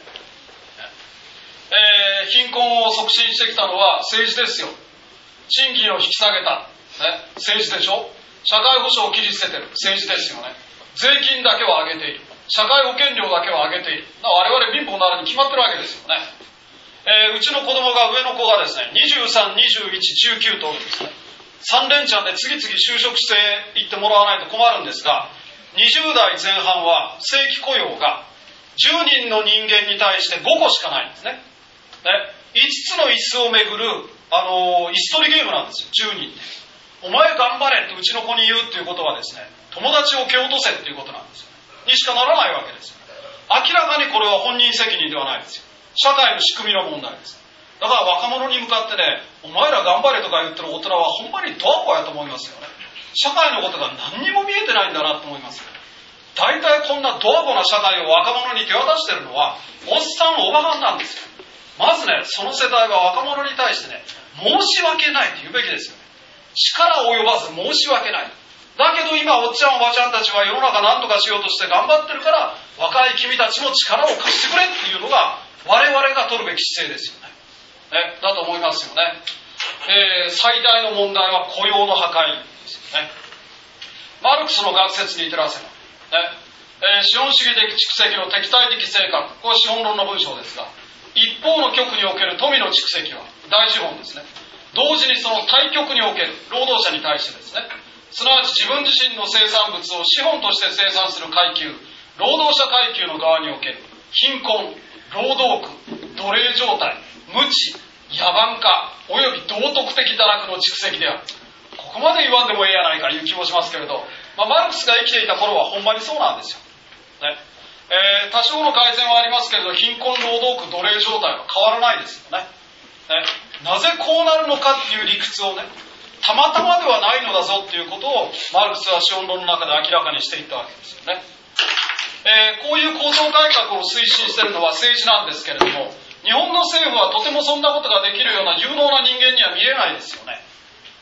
えー、貧困を促進してきたのは政治ですよ。賃金を引き下げた、ね、政治でしょ。社会保障を切り捨ててる政治ですよね。税金だけは上げている、社会保険料だけは上げている。我々貧乏になるに決まってるわけですよね。えー、うちの子供が上の子がですね、にじゅうさん、にじゅういち、じゅうきゅうとですね、さん連チャンで次々就職していってもらわないと困るんですが、にじゅうだいぜん半は正規雇用がじゅうにんの人間に対してごこしかないんですね。ね、いつつの椅子をめぐる、あのー、椅子取りゲームなんですよ。じゅうにんでお前頑張れってうちの子に言うっていうことはですね、友達を蹴落とせっていうことなんですよ。にしかならないわけですよ。明らかにこれは本人責任ではないですよ。社会の仕組みの問題です。だから若者に向かってね、お前ら頑張れとか言ってる大人はほんまにドアコやと思いますよね。社会のことが何にも見えてないんだなと思いますよ。大体こんなドアコな社会を若者に手渡してるのはおっさんおばはんなんですよ。まずね、その世代は若者に対してね、申し訳ないと言うべきですよね。力及ばず申し訳ない。だけど今おっちゃんおばちゃんたちは世の中何とかしようとして頑張ってるから、若い君たちも力を貸してくれっていうのが我々が取るべき姿勢ですよね。ね、だと思いますよね。えー、最大の問題は雇用の破壊ですよね。マルクスの学説に照らせば、ねえー、資本主義的蓄積の敵対的性格、これは資本論の文章ですが、一方の極における富の蓄積は大資本ですね。同時にその対極における労働者に対してですね、すなわち自分自身の生産物を資本として生産する階級、労働者階級の側における貧困、労働苦、奴隷状態、無知、野蛮化および道徳的堕落の蓄積である。ここまで言わんでもええやないかという気もしますけれど、まあ、マルクスが生きていた頃はほんまにそうなんですよ、ねえー、多少の改善はありますけれど、貧困、労働苦、奴隷状態は変わらないですよね。ね、なぜこうなるのかっていう理屈をね、たまたまではないのだぞっていうことをマルクスは資本論の中で明らかにしていったわけですよね。えー、こういう構造改革を推進しているのは政治なんですけれども、日本の政府はとてもそんなことができるような有能な人間には見えないですよね。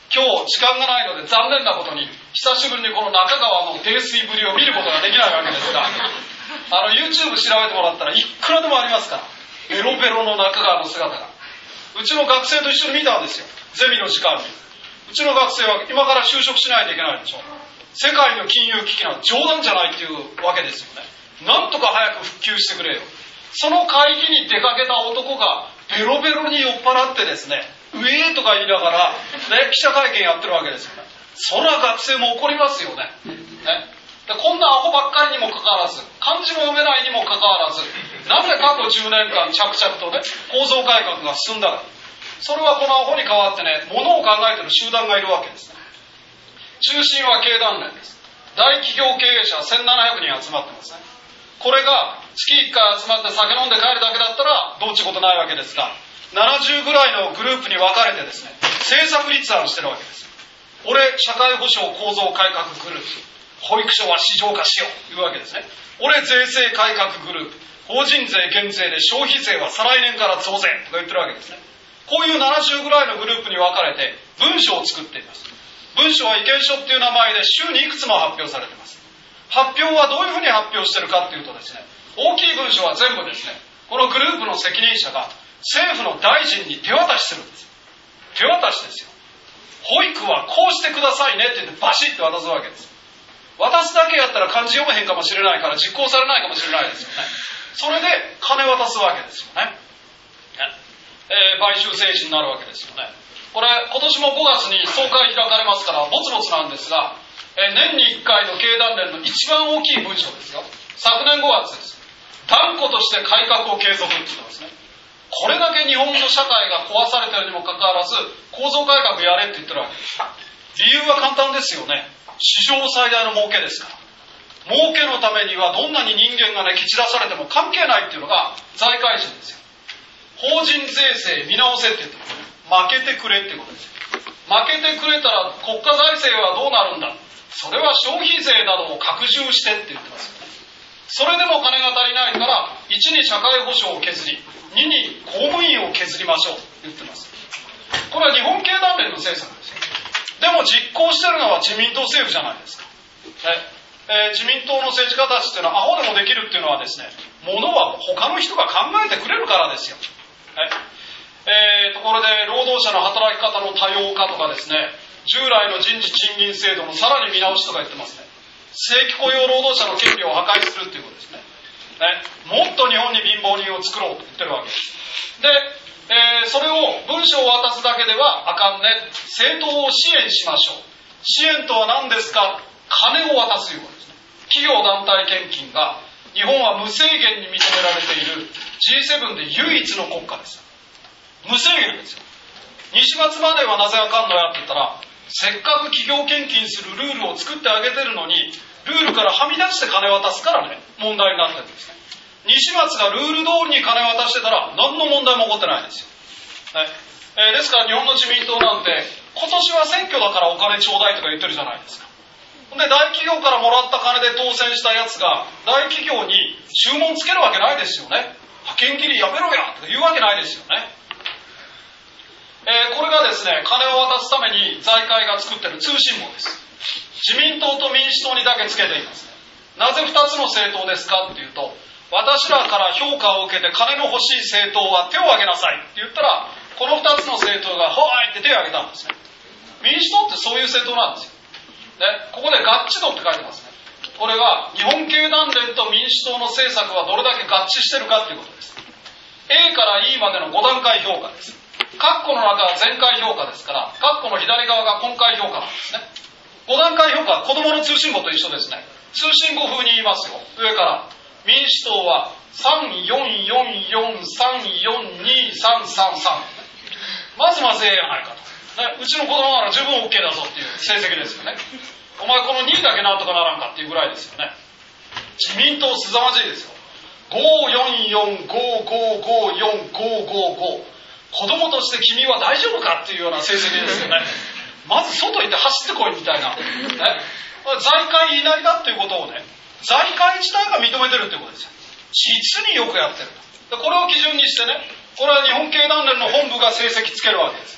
今日時間がないので残念なことに久しぶりにこの中川の泥酔ぶりを見ることができないわけですが、あの YouTube 調べてもらったらいくらでもありますから、ベロベロの中川の姿が。うちの学生と一緒に見たんですよ、ゼミの時間に。うちの学生は今から就職しないといけないでしょ。世界の金融危機なんて冗談じゃないっていうわけですよね。なんとか早く復旧してくれよ。その会議に出かけた男がベロベロに酔っ払ってですね、ウェーとか言いながら、ね、記者会見やってるわけですよね。そら学生も怒りますよね。ね、でこんなアホばっかりにもかかわらず、漢字も読めないにもかかわらず、なぜ過去じゅうねんかん着々とね、構造改革が進んだか。それはこのアホに代わってね、ものを考えてる集団がいるわけですね。中心は経団連です。大企業経営者せんななひゃくにん集まってますね。これが月いっかい集まって酒飲んで帰るだけだったらどうちゅうことないわけですが、ななじゅうぐらいのグループに分かれてですね、政策立案してるわけです。俺、社会保障構造改革グループ、保育所は市場化しようというわけですね。俺、税制改革グループ、法人税減税で消費税は再来年から増税とか言ってるわけですね。こういうななじゅうぐらいのグループに分かれて文書を作っています。文書は意見書っていう名前で週にいくつも発表されています。発表はどういうふうに発表してるかっていうとですね、大きい文書は全部ですね、このグループの責任者が政府の大臣に手渡しするんです。手渡しですよ。保育はこうしてくださいねって言ってバシッと渡すわけです。渡すだけやったら漢字読めへんかもしれないから実行されないかもしれないですよね。それで金渡すわけですよね。えー、買収政治になるわけですよね。これ今年もごがつに総会開かれますからぼつぼつなんですが、えー、年にいっかいの経団連の一番大きい文書ですよ。昨年ごがつです。断固として改革を継続って言ってますね。これだけ日本の社会が壊されてるにもかかわらず構造改革やれって言ってるわけです。理由は簡単ですよね。史上最大の儲けですから。儲けのためにはどんなに人間がね蹴散らされても関係ないっていうのが財界人ですよ。法人税制見直せって言ってますね。負けてくれってことですよ。負けてくれたら国家財政はどうなるんだ。それは消費税などを拡充してって言ってますよね。それでも金が足りないからいちに社会保障を削りにに公務員を削りましょうって言ってます。これは日本経団連の政策ですよ。でも実行してるのは自民党政府じゃないですか。えー、自民党の政治家たちっていうのはアホでもできるっていうのはですね、ものは他の人が考えてくれるからですよ。えー、ところで労働者の働き方の多様化とかですね、従来の人事賃金制度のさらに見直しとか言ってますね。正規雇用労働者の権利を破壊するっていうことですね。ね、もっと日本に貧乏人を作ろうと言ってるわけです。で、えー、それを文書を渡すだけではあかんね。政党を支援しましょう。支援とは何ですか。金を渡すようですね。企業団体献金が日本は無制限に認められている ジーセブン で唯一の国家です。無制限ですよ。にしがつまではなぜあかんのやって言ったら、せっかく企業献金するルールを作ってあげてるのにルールからはみ出して金渡すからね問題になってるんですね。西松がルール通りに金渡してたら何の問題も起こってないんですよ、ねえー、ですから日本の自民党なんて今年は選挙だからお金ちょうだいとか言ってるじゃないですか。で大企業からもらった金で当選したやつが大企業に注文つけるわけないですよね。派遣切りやめろやとか言うわけないですよね。えー、これがですね、金を渡すために財界が作ってる通信網です。自民党と民主党にだけつけています。なぜふたつの政党ですかっていうと、私らから評価を受けて金の欲しい政党は手を挙げなさいって言ったら、このふたつの政党がはーいって手を挙げたんですね。民主党ってそういう政党なんですよ。ね、ここで合致度って書いてますね。これは日本経団連と民主党の政策はどれだけ合致してるかっていうことです。A から E までのごだんかい評価です。カッコの中は全回評価ですから、カッコの左側が今回評価なんですね。ごだんかい評価は子供の通信簿と一緒ですね。通信簿風に言いますよ。上から民主党はさんよんよんよんさんよんにさんさんさん、まずまずええやないかと、ね、うちの子供なら十分 OK だぞっていう成績ですよね。お前このにいだけなんとかならんかっていうぐらいですよね。自民党すざまじいですよ。ごよんよんごごごよんごごご、子供として君は大丈夫かっていうような成績ですよね。まず外行って走ってこいみたいな、ね、財界言いなりだっていうことをね、財界自体が認めてるっていうことですよ。実によくやってると。これを基準にしてね、これは日本経団連の本部が成績つけるわけです。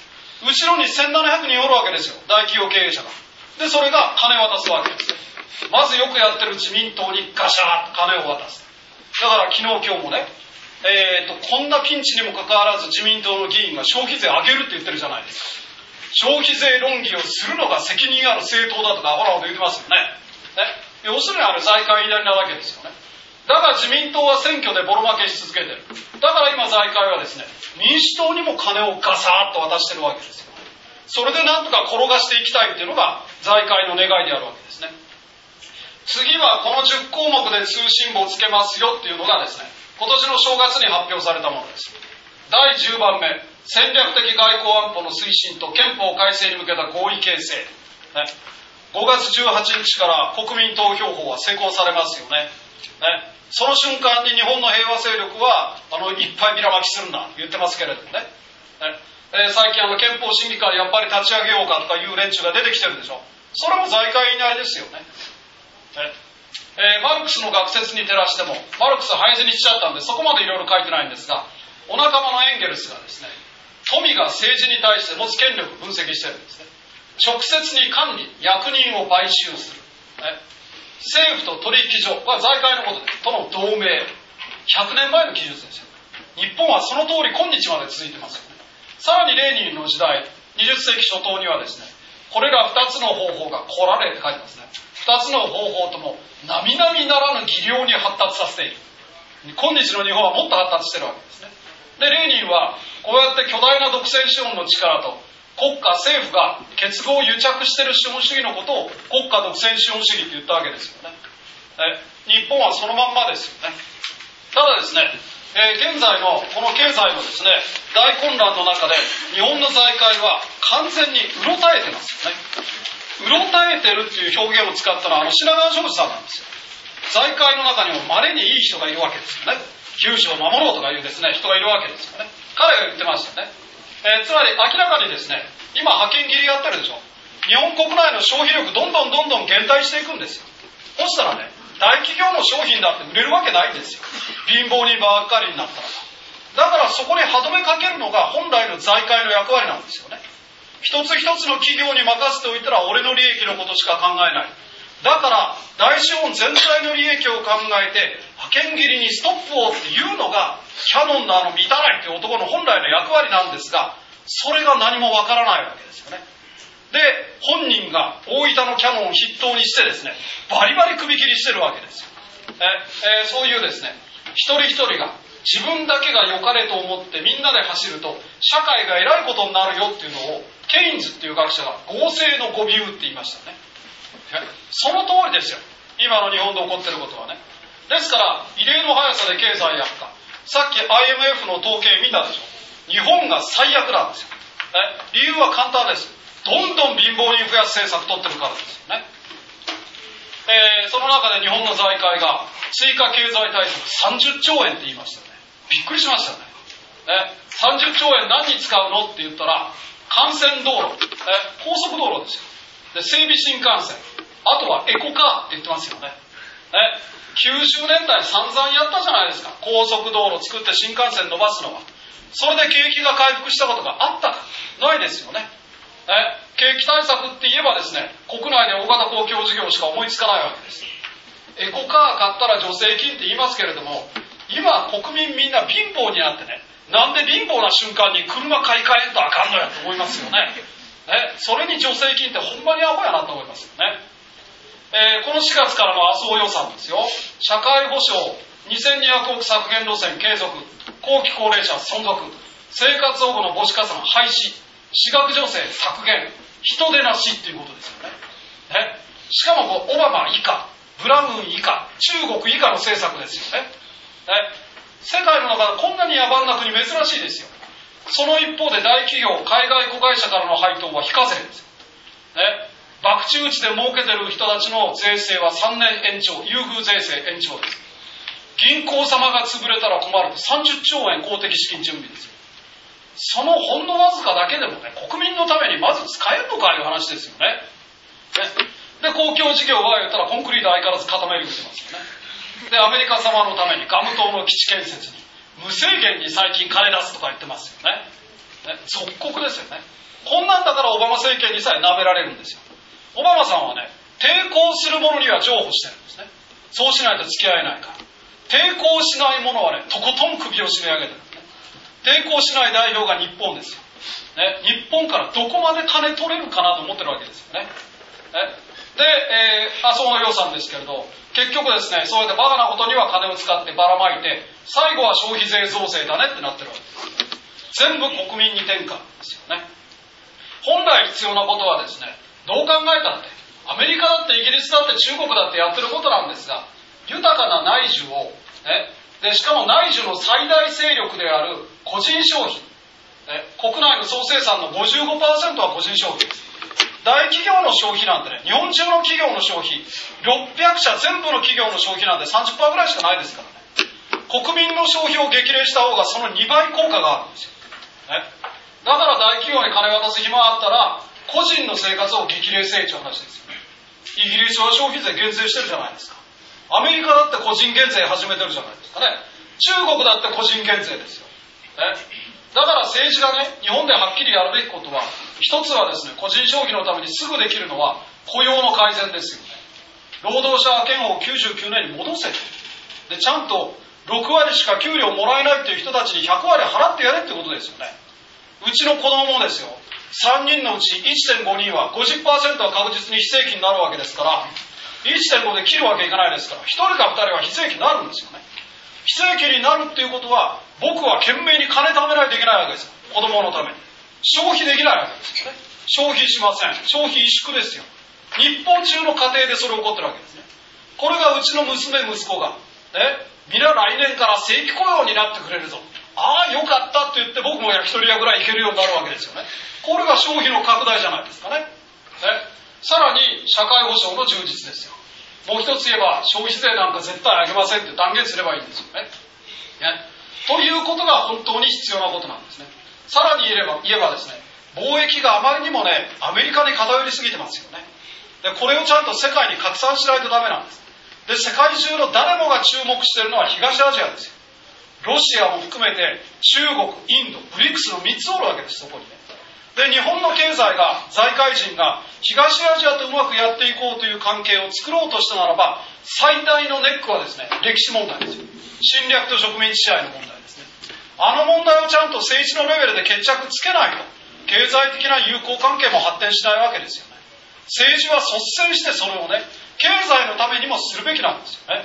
後ろにせんななひゃくにんおるわけですよ、大企業経営者が。でそれが金を渡すわけですね。まずよくやってる自民党にガシャーッと金を渡す。だから昨日今日もね、えー、とこんなピンチにもかかわらず自民党の議員が消費税上げるって言ってるじゃないですか。消費税論議をするのが責任ある政党だとかアホなこと言ってますよね。ね、要するにあれ財界稲荷なわけですよね。だから自民党は選挙でボロ負けし続けてる。だから今財界はですね、民主党にも金をガサーッと渡してるわけですよ。それでなんとか転がしていきたいっていうのが財界の願いであるわけですね。次はこのじゅっこうもくで通信簿をつけますよっていうのがですね、今年の正月に発表されたものです。だいじゅうばんめ、戦略的外交安保の推進と憲法改正に向けた合意形成、ね、ごがつじゅうはちにちから国民投票法は施行されますよね。ね、その瞬間に日本の平和勢力はあのいっぱいビラ巻きするんだ言ってますけれどもね。ね、えー、最近あの憲法審議会やっぱり立ち上げようかとかいう連中が出てきてるでしょ。それも財界以内ですよね。ね、えー、マルクスの学説に照らしても、マルクス廃止にしちゃったんでそこまでいろいろ書いてないんですが、お仲間のエンゲルスがですね、富が政治に対して持つ権力を分析してるんですね。直接に管理、役人を買収する、ね、政府と取引所、これは財界のことですとの同盟、ひゃくねんまえの記述ですよ。日本はその通り今日まで続いてますよね。さらにレーニンの時代、はたち世紀初頭にはですね、これらふたつの方法が来られって書いてますね。ふたつの方法とも並々ならぬ技量に発達させている。今日の日本はもっと発達してるわけですね。でレーニンはこうやって巨大な独占資本の力と国家政府が結合を癒着している資本主義のことを国家独占資本主義って言ったわけですよね。え日本はそのまんまですよね。ただですね、えー、現在のこの経済のですね大混乱の中で日本の財界は完全にうろたえてますよね。うろたえてるっていう表現を使ったのはあの品川庄司さんなんですよ。財界の中にも稀にいい人がいるわけですよね。九州を守ろうとかいうですね人がいるわけですよね。彼が言ってましたね。えー、つまり明らかにですね、今派遣切りやってるでしょ。日本国内の消費力どんどんどんどん減退していくんですよ。そしたらね、大企業の商品だって売れるわけないんですよ。貧乏人ばっかりになったら。だからそこに歯止めかけるのが本来の財界の役割なんですよね。一つ一つの企業に任せておいたら俺の利益のことしか考えない。だから大資本全体の利益を考えて派遣切りにストップをっていうのがキャノンのあの満たないっていう男の本来の役割なんですが、それが何もわからないわけですよね。で本人が大分のキャノンを筆頭にしてですねバリバリ首切りしてるわけですよ。ええー、そういうですね一人一人が自分だけが良かれと思ってみんなで走ると社会が偉いことになるよっていうのをケインズっていう学者が合成の誤謬って言いましたね。その通りですよ。今の日本で起こってることはね。ですから異例の速さで経済悪化。さっき アイエムエフ の統計見たでしょ。日本が最悪なんですよ。え理由は簡単です。どんどん貧乏人増やす政策取ってるからですよね。えー、その中で日本の財界が追加経済対策さんじゅっちょうえんって言いましたね。びっくりしましたね。ねさんじゅっちょうえん何に使うのって言ったら幹線道路、え高速道路ですよ。で整備新幹線、あとはエコカーって言ってますよね。ねきゅうじゅうねんだい散々やったじゃないですか。高速道路作って新幹線伸ばすのは。それで景気が回復したことがあったかないですよね。ね景気対策って言えばですね、国内で大型公共事業しか思いつかないわけです。エコカー買ったら助成金って言いますけれども、今国民みんな貧乏になってね、なんで貧乏な瞬間に車買い替えんとあかんのやと思いますよね。ねそれに助成金ってほんまにアホやなと思いますよね。えー、このしがつからの麻生予算ですよ。社会保障にせんにひゃくおく削減路線継続、後期高齢者存続、生活保護の母子加算廃止、私学助成削減、人手なしっていうことですよね。ねしかもオバマ以下、ブラウン以下、中国以下の政策ですよね。ね世界の中でこんなに野蛮な国珍しいですよ。その一方で大企業、海外子会社からの配当は非課税ですよ。ね博打打ちで儲けてる人たちの税制はさんねん延長、優遇税制延長です。銀行様が潰れたら困るとさんじゅっちょうえん公的資金準備ですよ。そのほんのわずかだけでもね、国民のためにまず使えるのかいう話ですよね。ねで公共事業は言ったらコンクリート相変わらず固める言ってますよね。でアメリカ様のためにガム島の基地建設に無制限に最近金出すとか言ってますよね。ね属国ですよね。 こんなんだからオバマ政権にさえ舐められるんですよ。オバマさんはね、抵抗する者には譲歩してるんですね。そうしないと付き合えないから。抵抗しない者はね、とことん首を締め上げてるんですね。抵抗しない代表が日本ですよ。ね、日本からどこまで金取れるかなと思ってるわけですよね。ねで、えー、麻生の予算ですけれど、結局ですね、そうやってバカなことには金を使ってばらまいて、最後は消費税増税だねってなってるわけです。全部国民に転嫁ですよね。本来必要なことはですね、どう考えたって、アメリカだってイギリスだって中国だってやってることなんですが、豊かな内需を、ね、でしかも内需の最大勢力である個人消費、ね、国内の総生産の ごじゅうごパーセント は個人消費です。大企業の消費なんてね、日本中の企業の消費、ろっぴゃくしゃ全部の企業の消費なんて さんじゅっパーセント ぐらいしかないですからね。国民の消費を激励した方がそのにばい効果があるんですよ。ね、だから大企業に金渡す暇があったら、個人の生活を激励せえという話ですよね。イギリスは消費税減税してるじゃないですか。アメリカだって個人減税始めてるじゃないですかね。中国だって個人減税ですよ。ね、だから政治がね、日本ではっきりやるべきことは、一つはですね、個人消費のためにすぐできるのは雇用の改善ですよね。労働者権をきゅうじゅうきゅうねんに戻せて、でちゃんとろくわりしか給料もらえないっていう人たちにひゃくわり払ってやれってことですよね。うちの子供もですよ、さんにんのうち いってんごにんは ごじゅっパーセント は確実に非正規になるわけですから、いってんご で切るわけいかないですから、ひとりかふたりは非正規になるんですよね。非正規になるっていうことは、僕は懸命に金貯めないといけないわけですよ。子供のために。消費できないわけですよね。消費しません。消費萎縮ですよ。日本中の家庭でそれ起こってるわけですね。これがうちの娘息子が、ね、皆来年から正規雇用になってくれるぞ。ああよかったって言って僕も焼き鳥屋ぐらい行けるようになるわけですよね。これが消費の拡大じゃないですかね。ね、さらに社会保障の充実ですよ。もう一つ言えば消費税なんか絶対上げませんって断言すればいいんですよね。ね、ということが本当に必要なことなんですね。さらに言えば、言えばですね、貿易があまりにもね、アメリカに偏りすぎてますよね。で、これをちゃんと世界に拡散しないとダメなんです。で、世界中の誰もが注目しているのは東アジアですよ。ロシアも含めて中国、インド、ブリックスのみっつおるわけです、そこにね。で、日本の経済が、財界人が東アジアとうまくやっていこうという関係を作ろうとしたならば、最大のネックはですね、歴史問題ですよ。侵略と植民地支配の問題ですね。あの問題をちゃんと政治のレベルで決着つけないと、経済的な友好関係も発展しないわけですよね。政治は率先してそれをね、経済のためにもするべきなんですよね。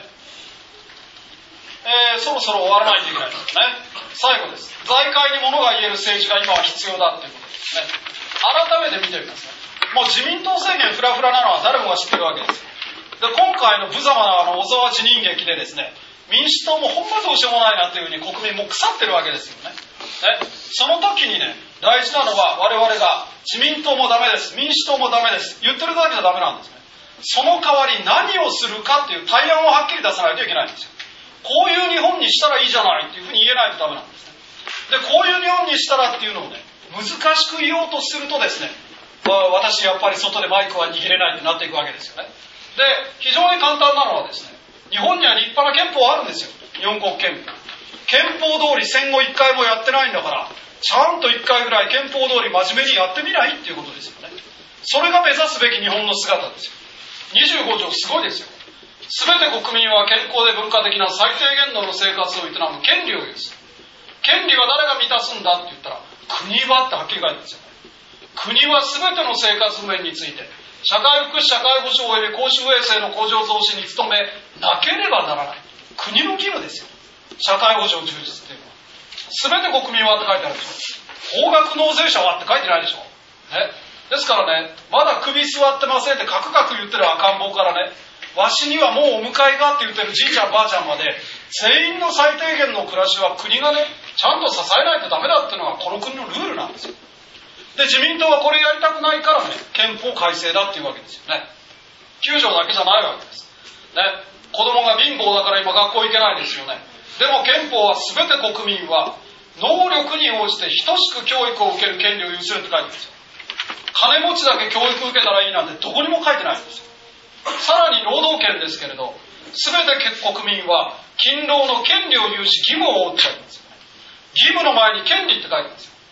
えー、そろそろ終わらないといけないですね。最後です。財界に物が言える政治が今は必要だということですね。改めて見てみますね。もう自民党政権フラフラなのは誰もが知ってるわけです。で、今回の無様なあの小沢辞任劇でですね、民主党もほんまどうしようもないなというふうに国民も腐ってるわけですよね。ね、その時にね、大事なのは我々が自民党もダメです、民主党もダメです、言ってるだけじゃダメなんですね。その代わり何をするかっていう対案をはっきり出さないといけないんですよ。こういう日本にしたらいいじゃないっていうふうに言えないとダメなんですね。で、こういう日本にしたらっていうのをね、難しく言おうとするとですね、私やっぱり外でマイクは握れないってなっていくわけですよね。で、非常に簡単なのはですね、日本には立派な憲法あるんですよ。日本国憲法。憲法通り戦後一回もやってないんだから、ちゃんと一回ぐらい憲法通り真面目にやってみないっていうことですよね。それが目指すべき日本の姿ですよ。にじゅうご条すごいですよ。すべて国民は健康で文化的な最低限度の生活を営む権利を有する。権利は誰が満たすんだって言ったら、国はってはっきり書いてるんですよ。国はすべての生活面について、社会福祉、社会保障及び公衆衛生の向上増進に努めなければならない。国の義務ですよ。社会保障充実っていうのは。すべて国民はって書いてあるでしょ。高額納税者はって書いてないでしょ。ね。ですからね、まだ首座ってませんってカクカク言ってる赤ん坊からね、わしにはもうお迎えがって言ってるじいちゃんばあちゃんまで、全員の最低限の暮らしは国がね、ちゃんと支えないとダメだっていうのがこの国のルールなんですよ。で、自民党はこれやりたくないからね、憲法改正だっていうわけですよね。きゅう条だけじゃないわけです。ね、子供が貧乏だから今学校行けないですよね。でも憲法は全て国民は能力に応じて等しく教育を受ける権利を有するって書いてるんですよ。金持ちだけ教育受けたらいいなんてどこにも書いてないんですよ。さらに労働権ですけれど、全て国民は勤労の権利を有し義務を負うって書いてますよね。義務の前に権利って書いてますよ。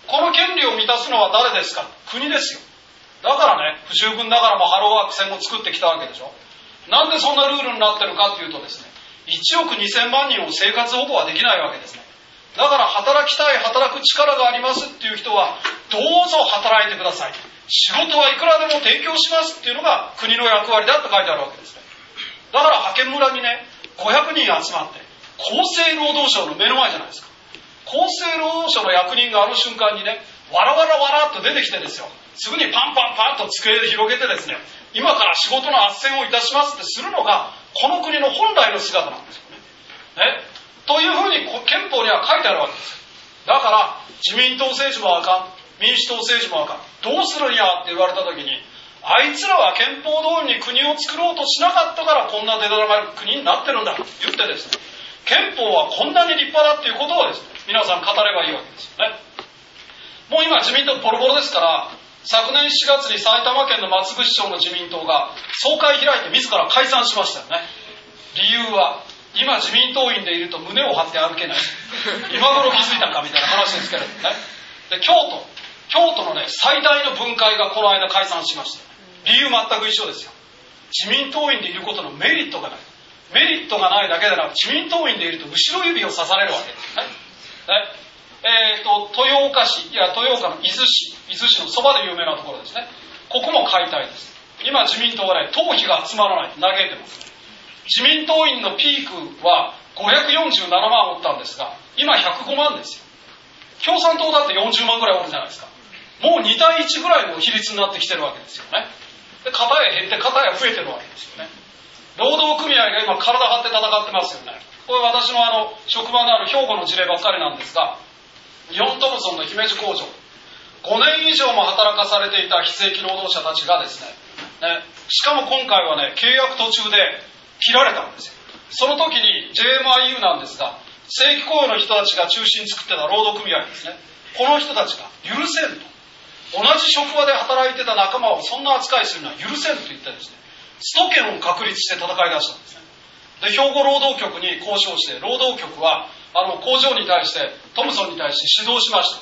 この権利を満たすのは誰ですか？国ですよ。だからね、不十分ながらもハローワーク制も作ってきたわけでしょ。なんでそんなルールになってるかっていうとですね、いちおくにせんまんにんを生活保護はできないわけですね。だから働きたい、働く力がありますっていう人はどうぞ働いてください、仕事はいくらでも提供しますっていうのが国の役割だって書いてあるわけですね。だから派遣村にね、ごひゃくにん集まって厚生労働省の目の前じゃないですか。厚生労働省の役人があの瞬間にね、わらわらわらっと出てきてですよ、すぐにパンパンパンと机で広げてですね、今から仕事の斡旋をいたしますってするのがこの国の本来の姿なんですよね。ねというふうに憲法には書いてあるわけです。だから自民党政治もあかん、民主党政治もあかん、どうするんやって言われた時に、あいつらは憲法通りに国を作ろうとしなかったからこんなデタラメな国になってるんだと言ってですね、憲法はこんなに立派だっていうことをですね、皆さん語ればいいわけですよね。もう今自民党ボロボロですから、昨年しがつに埼玉県の松伏町の自民党が総会開いて自ら解散しましたよね。理由は今自民党員でいると胸を張って歩けない、今頃気づいたかみたいな話ですけれどもね。で京都京都のね最大の分会がこの間解散しました。理由全く一緒ですよ。自民党員でいることのメリットがない。メリットがないだけでなく、自民党員でいると後ろ指を刺されるわけですね。ねえー、と豊岡市、いや豊岡の伊豆市、伊豆市のそばで有名なところですね。ここも解体です。今自民党はね、党費が集まらないと嘆いてますね。自民党員のピークはごひゃくよんじゅうななまんおったんですが、今ひゃくごまんですよ。共産党だってよんじゅうまんぐらいおるじゃないですか。もうにたいいちぐらいの比率になってきてるわけですよね。で片や減って片や増えてるわけですよね。労働組合が今体張って戦ってますよね。これ私のあの職場のある兵庫の事例ばっかりなんですが、日本トムソンの姫路工場、ごねん以上も働かされていた非正規労働者たちがですね、ねしかも今回はね契約途中で切られたんですよ。その時に ジェイエムアイユー なんですが、正規雇用の人たちが中心に作ってた労働組合ですね、この人たちが許せんと、同じ職場で働いてた仲間をそんな扱いするのは許せんと言ってですね、スト権を確立して戦い出したんですね。で兵庫労働局に交渉して、労働局はあの工場に対してトムソンに対して指導しました。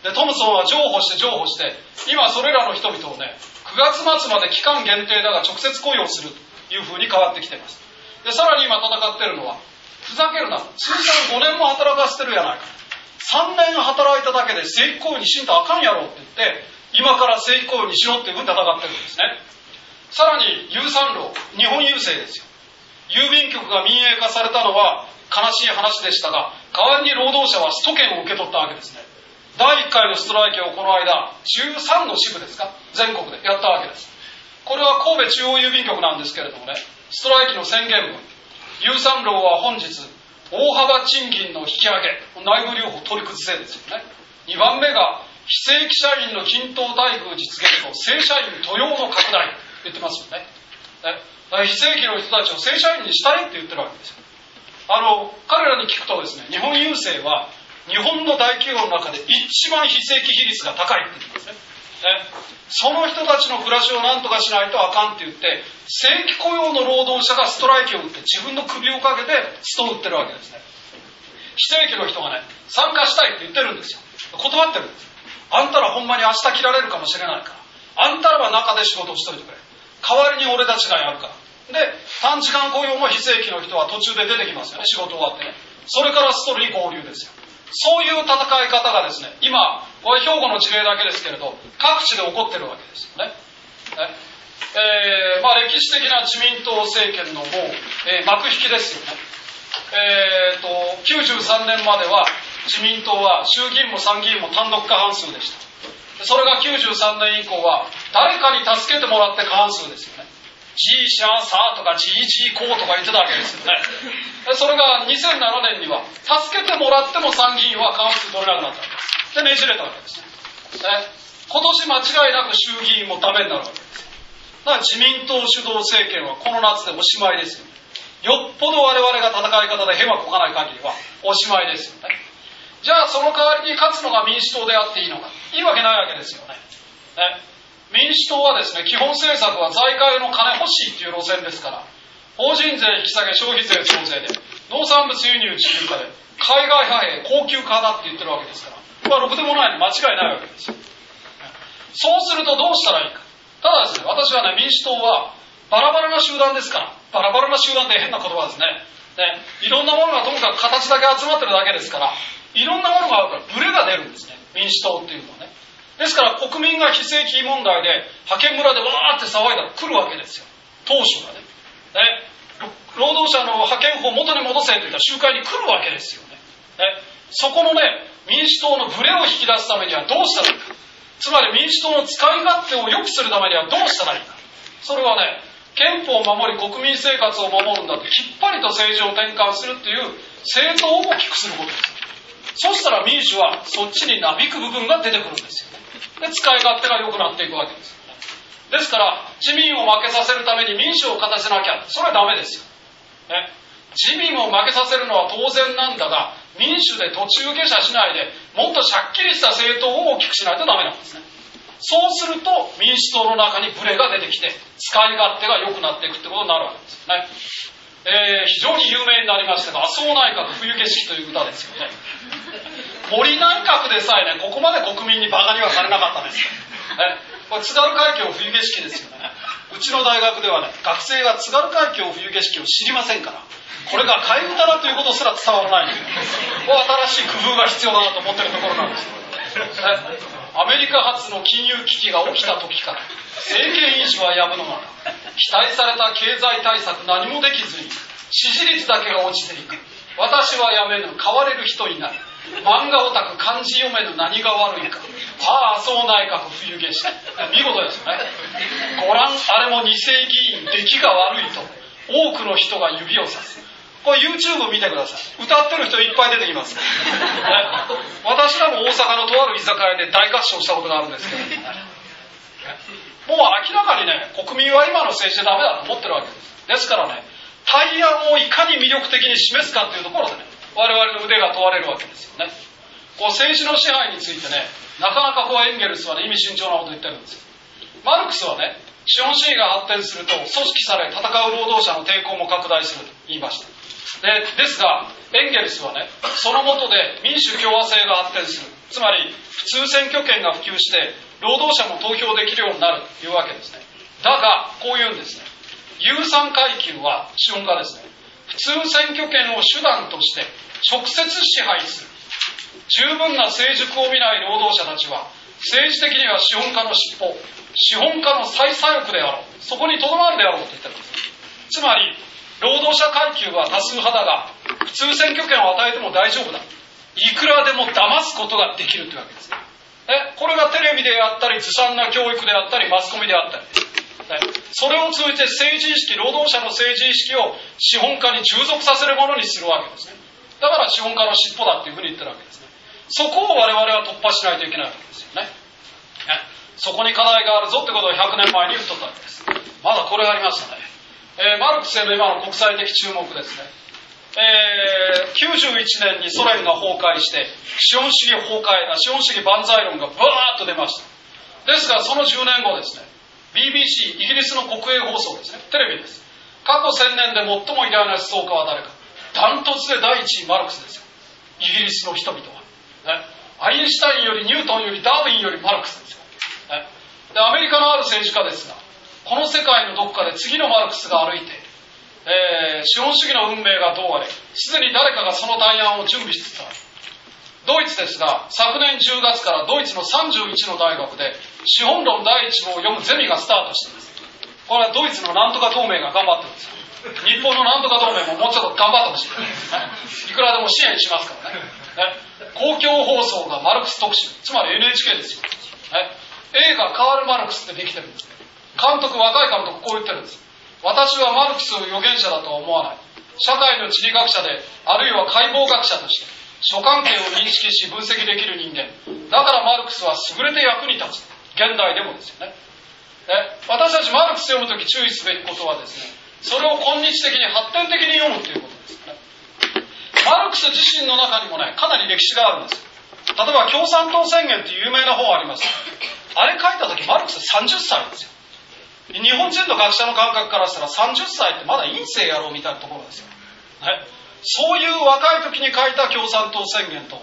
でトムソンは譲歩して譲歩して、今それらの人々をねくがつまつまで期間限定だが直接雇用するというふうに変わってきています。でさらに今戦ってるのは、ふざけるな、通算ごねんも働かせてるやないか、さんねん働いただけで正規雇用にしんとあかんやろって言って、今から正規雇用にしろっていうふうに戦ってるんですね。さらに有産労、日本郵政ですよ。郵便局が民営化されたのは悲しい話でしたが、代わりに労働者はスト権を受け取ったわけですね。だいいっかいのストライキをこの間じゅうさんの支部ですか、全国でやったわけです。これは神戸中央郵便局なんですけれどもね、ストライキの宣言文、有産労は本日大幅賃金の引き上げ、内部留保取り崩せですよね。にばんめが非正規社員の均等待遇実現と正社員登用の拡大、言ってますよね。ね、非正規の人たちを正社員にしたいって言ってるわけですよ。あの彼らに聞くとですね、日本郵政は日本の大企業の中で一番非正規比率が高いって言ってますね。ね、その人たちの暮らしを何とかしないとあかんって言って、正規雇用の労働者がストライキを打って自分の首をかけてストを打ってるわけですね。非正規の人がね参加したいって言ってるんですよ。断ってるんです。あんたらほんまに明日切られるかもしれないから、あんたらは中で仕事をしといてくれ、代わりに俺たちがやるから。で短時間雇用の非正規の人は途中で出てきますよね、仕事終わってね。それからストに合流ですよ。そういう戦い方がですね、今これ兵庫の事例だけですけれど各地で起こってるわけですよね。ねえーまあ、歴史的な自民党政権のもう、えー、幕引きですよね。えー、ときゅうじゅうさんねんまでは自民党は衆議院も参議院も単独過半数でした。それがきゅうじゅうさんねん以降は誰かに助けてもらって過半数ですよね。じいしゃーさーとかじいじいこうとか言ってたわけですよね。それがにせんななねんには助けてもらっても参議院は過半数取れなくなったんです。でねじれたわけですね。ね今年間違いなく衆議院もダメになるわけです。だから自民党主導政権はこの夏でおしまいですよね。よっぽど我々が戦い方でヘマこかない限りはおしまいですよね。じゃあその代わりに勝つのが民主党であっていいのか、いいわけないわけですよね。ね民主党はですね、基本政策は財界の金欲しいっていう路線ですから、法人税引き下げ、消費税増税で、農産物輸入自由化で、海外派兵、高級化だって言ってるわけですから、 はろくでもないの間違いないわけですよ。そうするとどうしたらいいか。ただですね、私はね、民主党はバラバラな集団ですから、バラバラな集団って変な言葉ですね。ね、いろんなものがともかく形だけ集まってるだけですから、いろんなものがあるからブレが出るんですね、民主党っていうのはね。ですから国民が非正規問題で派遣村でわーって騒いだら来るわけですよ、当初がね。ね、労働者の派遣法を元に戻せといった集会に来るわけですよね。ね、そこのね、民主党のブレを引き出すためにはどうしたらいいか。つまり民主党の使い勝手を良くするためにはどうしたらいいか。それはね、憲法を守り国民生活を守るんだときっぱりと政治を転換するっていう政党を大きくすることです。そしたら民主はそっちになびく部分が出てくるんですよね。で、使い勝手が良くなっていくわけです。ですから自民を負けさせるために民主を勝たせなきゃ、それはダメですよ、ね、自民を負けさせるのは当然なんだが、民主で途中下車しないでもっとしゃっきりした政党を大きくしないとダメなんですね。そうすると民主党の中にブレが出てきて使い勝手が良くなっていくってことになるわけですね。えー、非常に有名になりましたが、麻生内閣冬景色という歌ですよね。森内閣でさえね、ここまで国民にバカにはされなかったんですよ、ね、これ津軽海峡冬景色ですよね。うちの大学ではね、学生が津軽海峡冬景色を知りませんから、これが替え歌だということすら伝わらないんですよ。新しい工夫が必要だなと思ってるところなんですよ、ね、アメリカ発の金融危機が起きた時から政権維持はやぶの中、期待された経済対策何もできずに支持率だけが落ちていく。私はやめぬ、変われる人いない。漫画オタク漢字読めぬ何が悪いか。ああ、そう内閣冬景色。見事ですよね。ご覧、あれも二世議員出来が悪いと多くの人が指をさす。これ YouTube 見てください。歌ってる人いっぱい出てきます、ね、私らも大阪のとある居酒屋で大合唱したことがあるんですけど、ね、もう明らかにね、国民は今の政治でダメだと思ってるわけです。ですからね、対案をいかに魅力的に示すかというところでね、我々の腕が問われるわけですよね。こう政治の支配についてね、なかなかこうエンゲルスはね、意味深長なことを言ってるんですよ。マルクスはね、資本主義が発展すると組織され戦う労働者の抵抗も拡大すると言いました。で, ですがエンゲルスはね、その下で民主共和制が発展する、つまり普通選挙権が普及して労働者も投票できるようになるというわけですね。だがこういうんですね、有産階級は資本家ですね、普通選挙権を手段として直接支配する。十分な成熟を見ない労働者たちは政治的には資本家の尻尾、資本家の最左翼であろう、そこにとどまるであろうと言ってるんです。つまり労働者階級は多数派だが普通選挙権を与えても大丈夫だ、いくらでも騙すことができるというわけですね。えこれがテレビであったりずさんな教育であったりマスコミであったり、それを通じて政治意識、労働者の政治意識を資本家に従属させるものにするわけですね。だから資本家の尻尾だっていうふうに言ってるわけですね。そこを我々は突破しないといけないわけですよね。そこに課題があるぞってことをひゃくねんまえに言っとったわけです。まだこれありましたね。えー、マルクスへの今の国際的注目ですね。えー、きゅうじゅういちねんにソ連が崩壊して資本主義崩壊、資本主義万歳論がバーッと出ました。ですがそのじゅうねんごですね、ビービーシー イギリスの国営放送ですね、テレビです。過去せんねんで最も偉大な思想家は誰か。ダントツで第一位マルクスですよ。イギリスの人々は、ね、アインシュタインよりニュートンよりダーウィンよりマルクスですよ、ね、でアメリカのある政治家ですが、この世界のどこかで次のマルクスが歩いて、えー、資本主義の運命がどうあれ、すでに誰かがその対案を準備しつつある。ドイツですが、昨年じゅうがつからドイツのさんじゅういちの大学で資本論第一部を読むゼミがスタートしています。これはドイツのなんとか同盟が頑張ってるんですよ。日本のなんとか同盟ももうちょっと頑張ってほしい、ね、いくらでも支援しますからね。ね、公共放送がマルクス特集、つまり エヌエイチケー ですよ、ね、映画カール・マルクスってできてるんです。監督、若い監督こう言ってるんです。私はマルクスを預言者だとは思わない。社会の地理学者で、あるいは解剖学者として諸関係を認識し分析できる人間だからマルクスは優れて役に立つ。現代でもですよね。え私たちマルクス読むとき注意すべきことはですね、それを今日的に発展的に読むということですね。マルクス自身の中にもね、かなり歴史があるんです。例えば共産党宣言という有名な本あります。あれ書いたときマルクスさんじゅっさいですよ。日本人の学者の感覚からしたらさんじゅっさいってまだ院生やろうみたいなところですよ、ね、そういう若い時に書いた共産党宣言と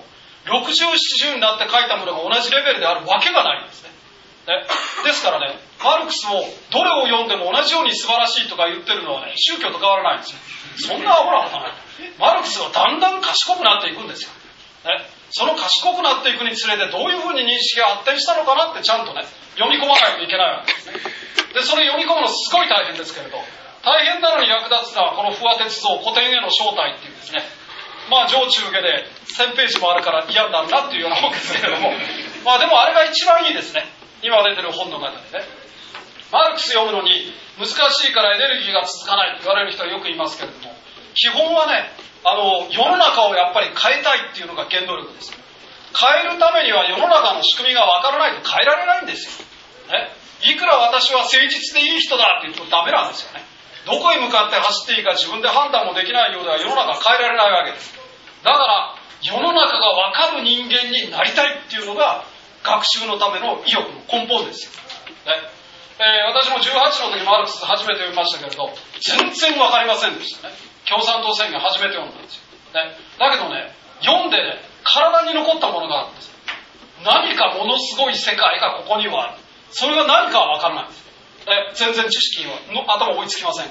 ろくじゅう、ななじゅうになって書いたものが同じレベルであるわけがないんですね。ねですからね、マルクスもどれを読んでも同じように素晴らしいとか言ってるのはね、宗教と変わらないんですよ。そんなアホなことない。マルクスはだんだん賢くなっていくんですよ。ね、その賢くなっていくにつれてどういうふうに認識が発展したのかなってちゃんとね、読み込まないといけないわけですね。で、それ読み込むのすごい大変ですけれど、大変なのに役立つのはこの不破鉄像古典への招待っていうですね、まあ上中下でせんページもあるから嫌になるなっていうようなもんですけれども、まあでもあれが一番いいですね。今出てる本の中でね。マルクス読むのに難しいからエネルギーが続かないと言われる人はよく言いますけれども、基本はね、あの世の中をやっぱり変えたいっていうのが原動力です。変えるためには世の中の仕組みが分からないと変えられないんですよ、ね、いくら私は誠実でいい人だって言うとダメなんですよね。どこへ向かって走っていいか自分で判断もできないようでは世の中は変えられないわけです。だから世の中が分かる人間になりたいっていうのが学習のための意欲の根本ですよ、ねえー、私もじゅうはちの時マルクス初めて読みましたけれど全然分かりませんでしたね。共産党宣言初めて読んだんですよ、ね、だけどね、読んでね、体に残ったものがあるんです。何かものすごい世界がここにはある。それが何かは分からないんです。え全然知識の頭追いつきませんから。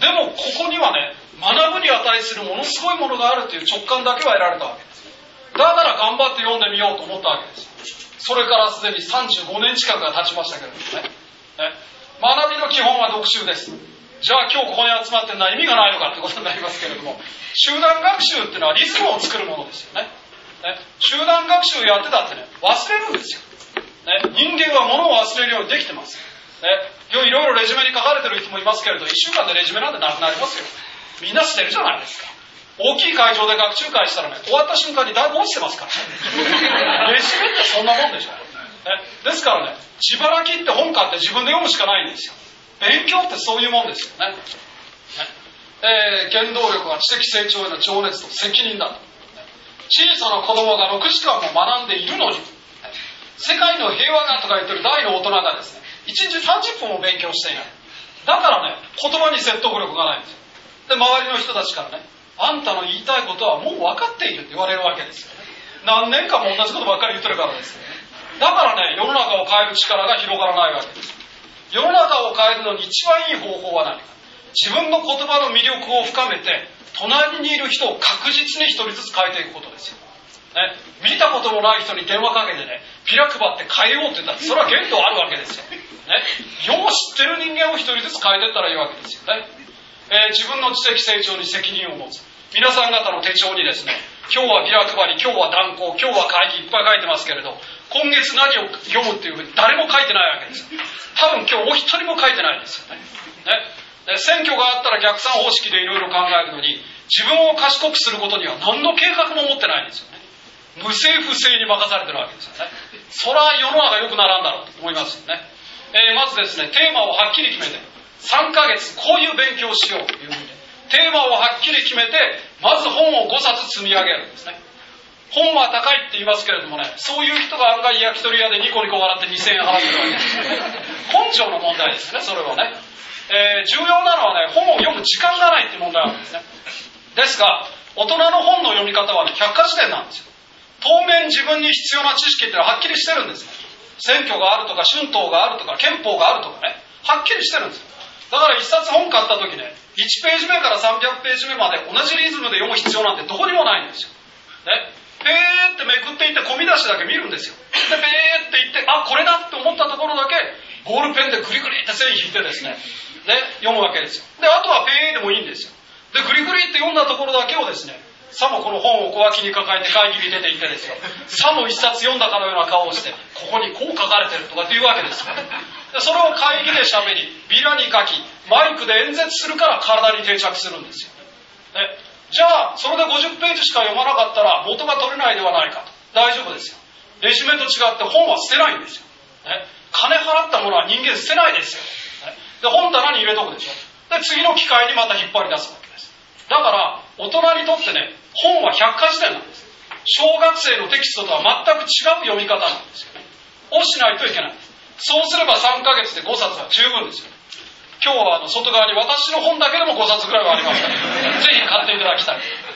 でもここにはね、学ぶに値するものすごいものがあるという直感だけは得られたわけです。だから頑張って読んでみようと思ったわけです。それからすでにさんじゅうごねん近くが経ちましたけれどもね。ね学びの基本は読習です。じゃあ今日ここに集まってるのは意味がないのかってことになりますけれども、集団学習っていうのはリズムを作るものですよね。ね集団学習やってたってね、忘れるんですよ。ね、人間は物を忘れるようにできてます。ね、いろいろレジュメに書かれてる人もいますけれど、いっしゅうかんでレジュメなんてなくなりますよ。みんな捨てるじゃないですか。大きい会場で学習会したらね、終わった瞬間にだいぶ落ちてますからね。レジュメってそんなもんでしょ。ね、ですからね、自腹切って本買って自分で読むしかないんですよ。勉強ってそういうもんですよね。ねえー、原動力は知的成長への情熱と責任だと。小さな子供がろくじかんも学んでいるのに、世界の平和がとか言ってる大の大人がですね、いちにちさんじゅっぷんも勉強していない。だからね、言葉に説得力がないんですよ。で、周りの人たちからね、あんたの言いたいことはもう分かっているって言われるわけですよね。何年間も同じことばっかり言ってるからですよね。だからね、世の中を変える力が広がらないわけです。世の中を変えるのに一番いい方法は何か。自分の言葉の魅力を深めて、隣にいる人を確実に一人ずつ変えていくことですよ。ね、見たこともない人に電話かけてね、ビラ配って変えようって言ったら、それは限度あるわけですよ。ね、世を知ってる人間を一人ずつ変えていったらいいわけですよね。えー、自分の知的成長に責任を持つ。皆さん方の手帳にですね、今日はビラ配り、今日は断交、今日は会議いっぱい書いてますけれど、今月何を読むっていうふうに誰も書いてないわけですよ。多分今日お一人も書いてないんですよね。ね、選挙があったら逆算方式でいろいろ考えるのに、自分を賢くすることには何の計画も持ってないんですよね。無正不正に任されてるわけですよね。そら世の中良くならんだろうと思いますよね。えー、まずですね、テーマをはっきり決めて、さんかげつこういう勉強をしようというふうに、テーマをはっきり決めて、まず本をごさつ積み上げるんですね。本は高いって言いますけれどもね、そういう人が案外焼き鳥屋でニコニコ笑ってにせんえん払ってるわけですよね。根性の問題ですね、それはね。えー、重要なのはね、本を読む時間がないっていう問題なんですね。ですが、大人の本の読み方はね、百科事典なんですよ。当面自分に必要な知識っていうのははっきりしてるんですね。選挙があるとか、春闘があるとか、憲法があるとかね、はっきりしてるんですよ。だから一冊本買った時ね、いちページ目からさんびゃくページ目まで同じリズムで読む必要なんてどこにもないんですよ。ね、ペーってめくっていって、込み出しだけ見るんですよ。で、ペーって言って、あ、これだって思ったところだけ、ボールペンでグリグリって線引いてですね、で、読むわけですよ。で、あとはペーでもいいんですよ。で、グリグリって読んだところだけをですね、さもこの本を小脇に抱えて会議に出ていってですよ、さも一冊読んだかのような顔をして、ここにこう書かれてるとかっていうわけですよ。で、それを会議で喋り、ビラに書き、マイクで演説するから体に定着するんですよ。ね、じゃあ、それでごじゅっページしか読まなかったら元が取れないではないかと。大丈夫ですよ。レジュメと違って本は捨てないんですよ。ね、金払ったものは人間捨てないですよ。ね、で、本棚に入れとくでしょ。で、次の機会にまた引っ張り出すわけです。だから、大人にとってね、本は百科事典なんです。小学生のテキストとは全く違う読み方なんですよね。をしないといけない。そうすればさんかげつでごさつは十分ですよ。今日はあの外側に私の本だけでもごさつぐらいはありますから、ぜひ買っていただきたい。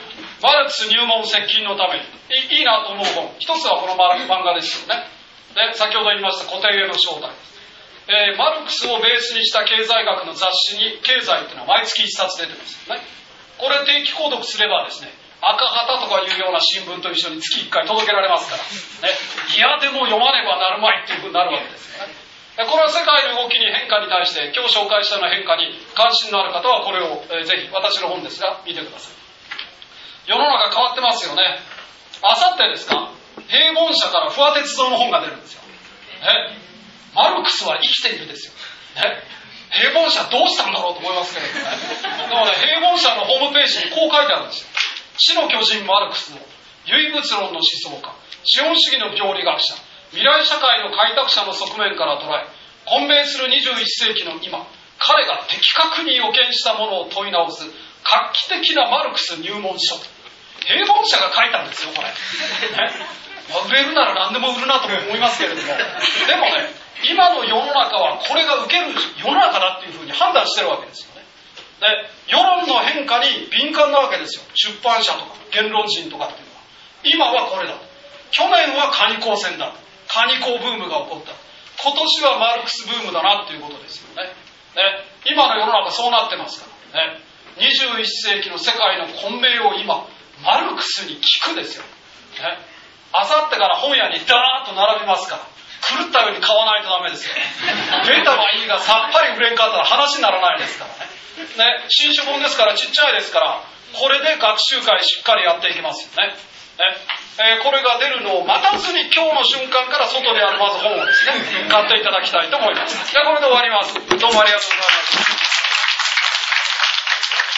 マルクス入門接近のためにいいいなと思う本、一つはこの漫画ですよね。で、先ほど言いました固定への招待、えー、マルクスをベースにした経済学の雑誌に経済っていうのは毎月一冊出てますよね。これ定期購読すればですね、赤旗とかいうような新聞と一緒に月いっかい届けられますから、ね、いやでも読まねばなるまいっていうふうになるわけですよね。これは世界の動きに変化に対して今日紹介したような変化に関心のある方はこれを、えー、ぜひ私の本ですが見てください。世の中変わってますよね。あさってですか、平凡社から不破鉄道の本が出るんですよ、ね、マルクスは生きているですよ、ね、平凡社どうしたんだろうと思いますけれどもね。でもね、平凡社のホームページにこう書いてあるんですよ。死の巨人マルクスの唯物論の思想家、資本主義の病理学者、未来社会の開拓者の側面から捉え、混迷するにじゅういっ世紀の今、彼が的確に予見したものを問い直す画期的なマルクス入門書。平凡社が書いたんですよこれ、ね、売れるなら何でも売るなと思いますけれども、でもね、今の世の中はこれが受ける世の中だっていうふうに判断してるわけですよね。で、世論の変化に敏感なわけですよ。出版社とか言論人とかっていうのは今はこれだ、去年はカニ工戦だ、カニ工ブームが起こった、今年はマルクスブームだなっていうことですよね。ね、今の世の中そうなってますからね。にじゅういっ世紀の世界の混迷を今マルクスに聞くですよ、ね、あさってから本屋にダーッと並びますから、狂ったように買わないとダメですよ。出たはいいがさっぱり売れんかったら話にならないですからね。ね、新書本ですからちっちゃいですから、これで学習会しっかりやっていきますよね。ね、えー、これが出るのを待たずに今日の瞬間から外であるまず本をですね買っていただきたいと思います。じゃあこれで終わります。どうもありがとうございました。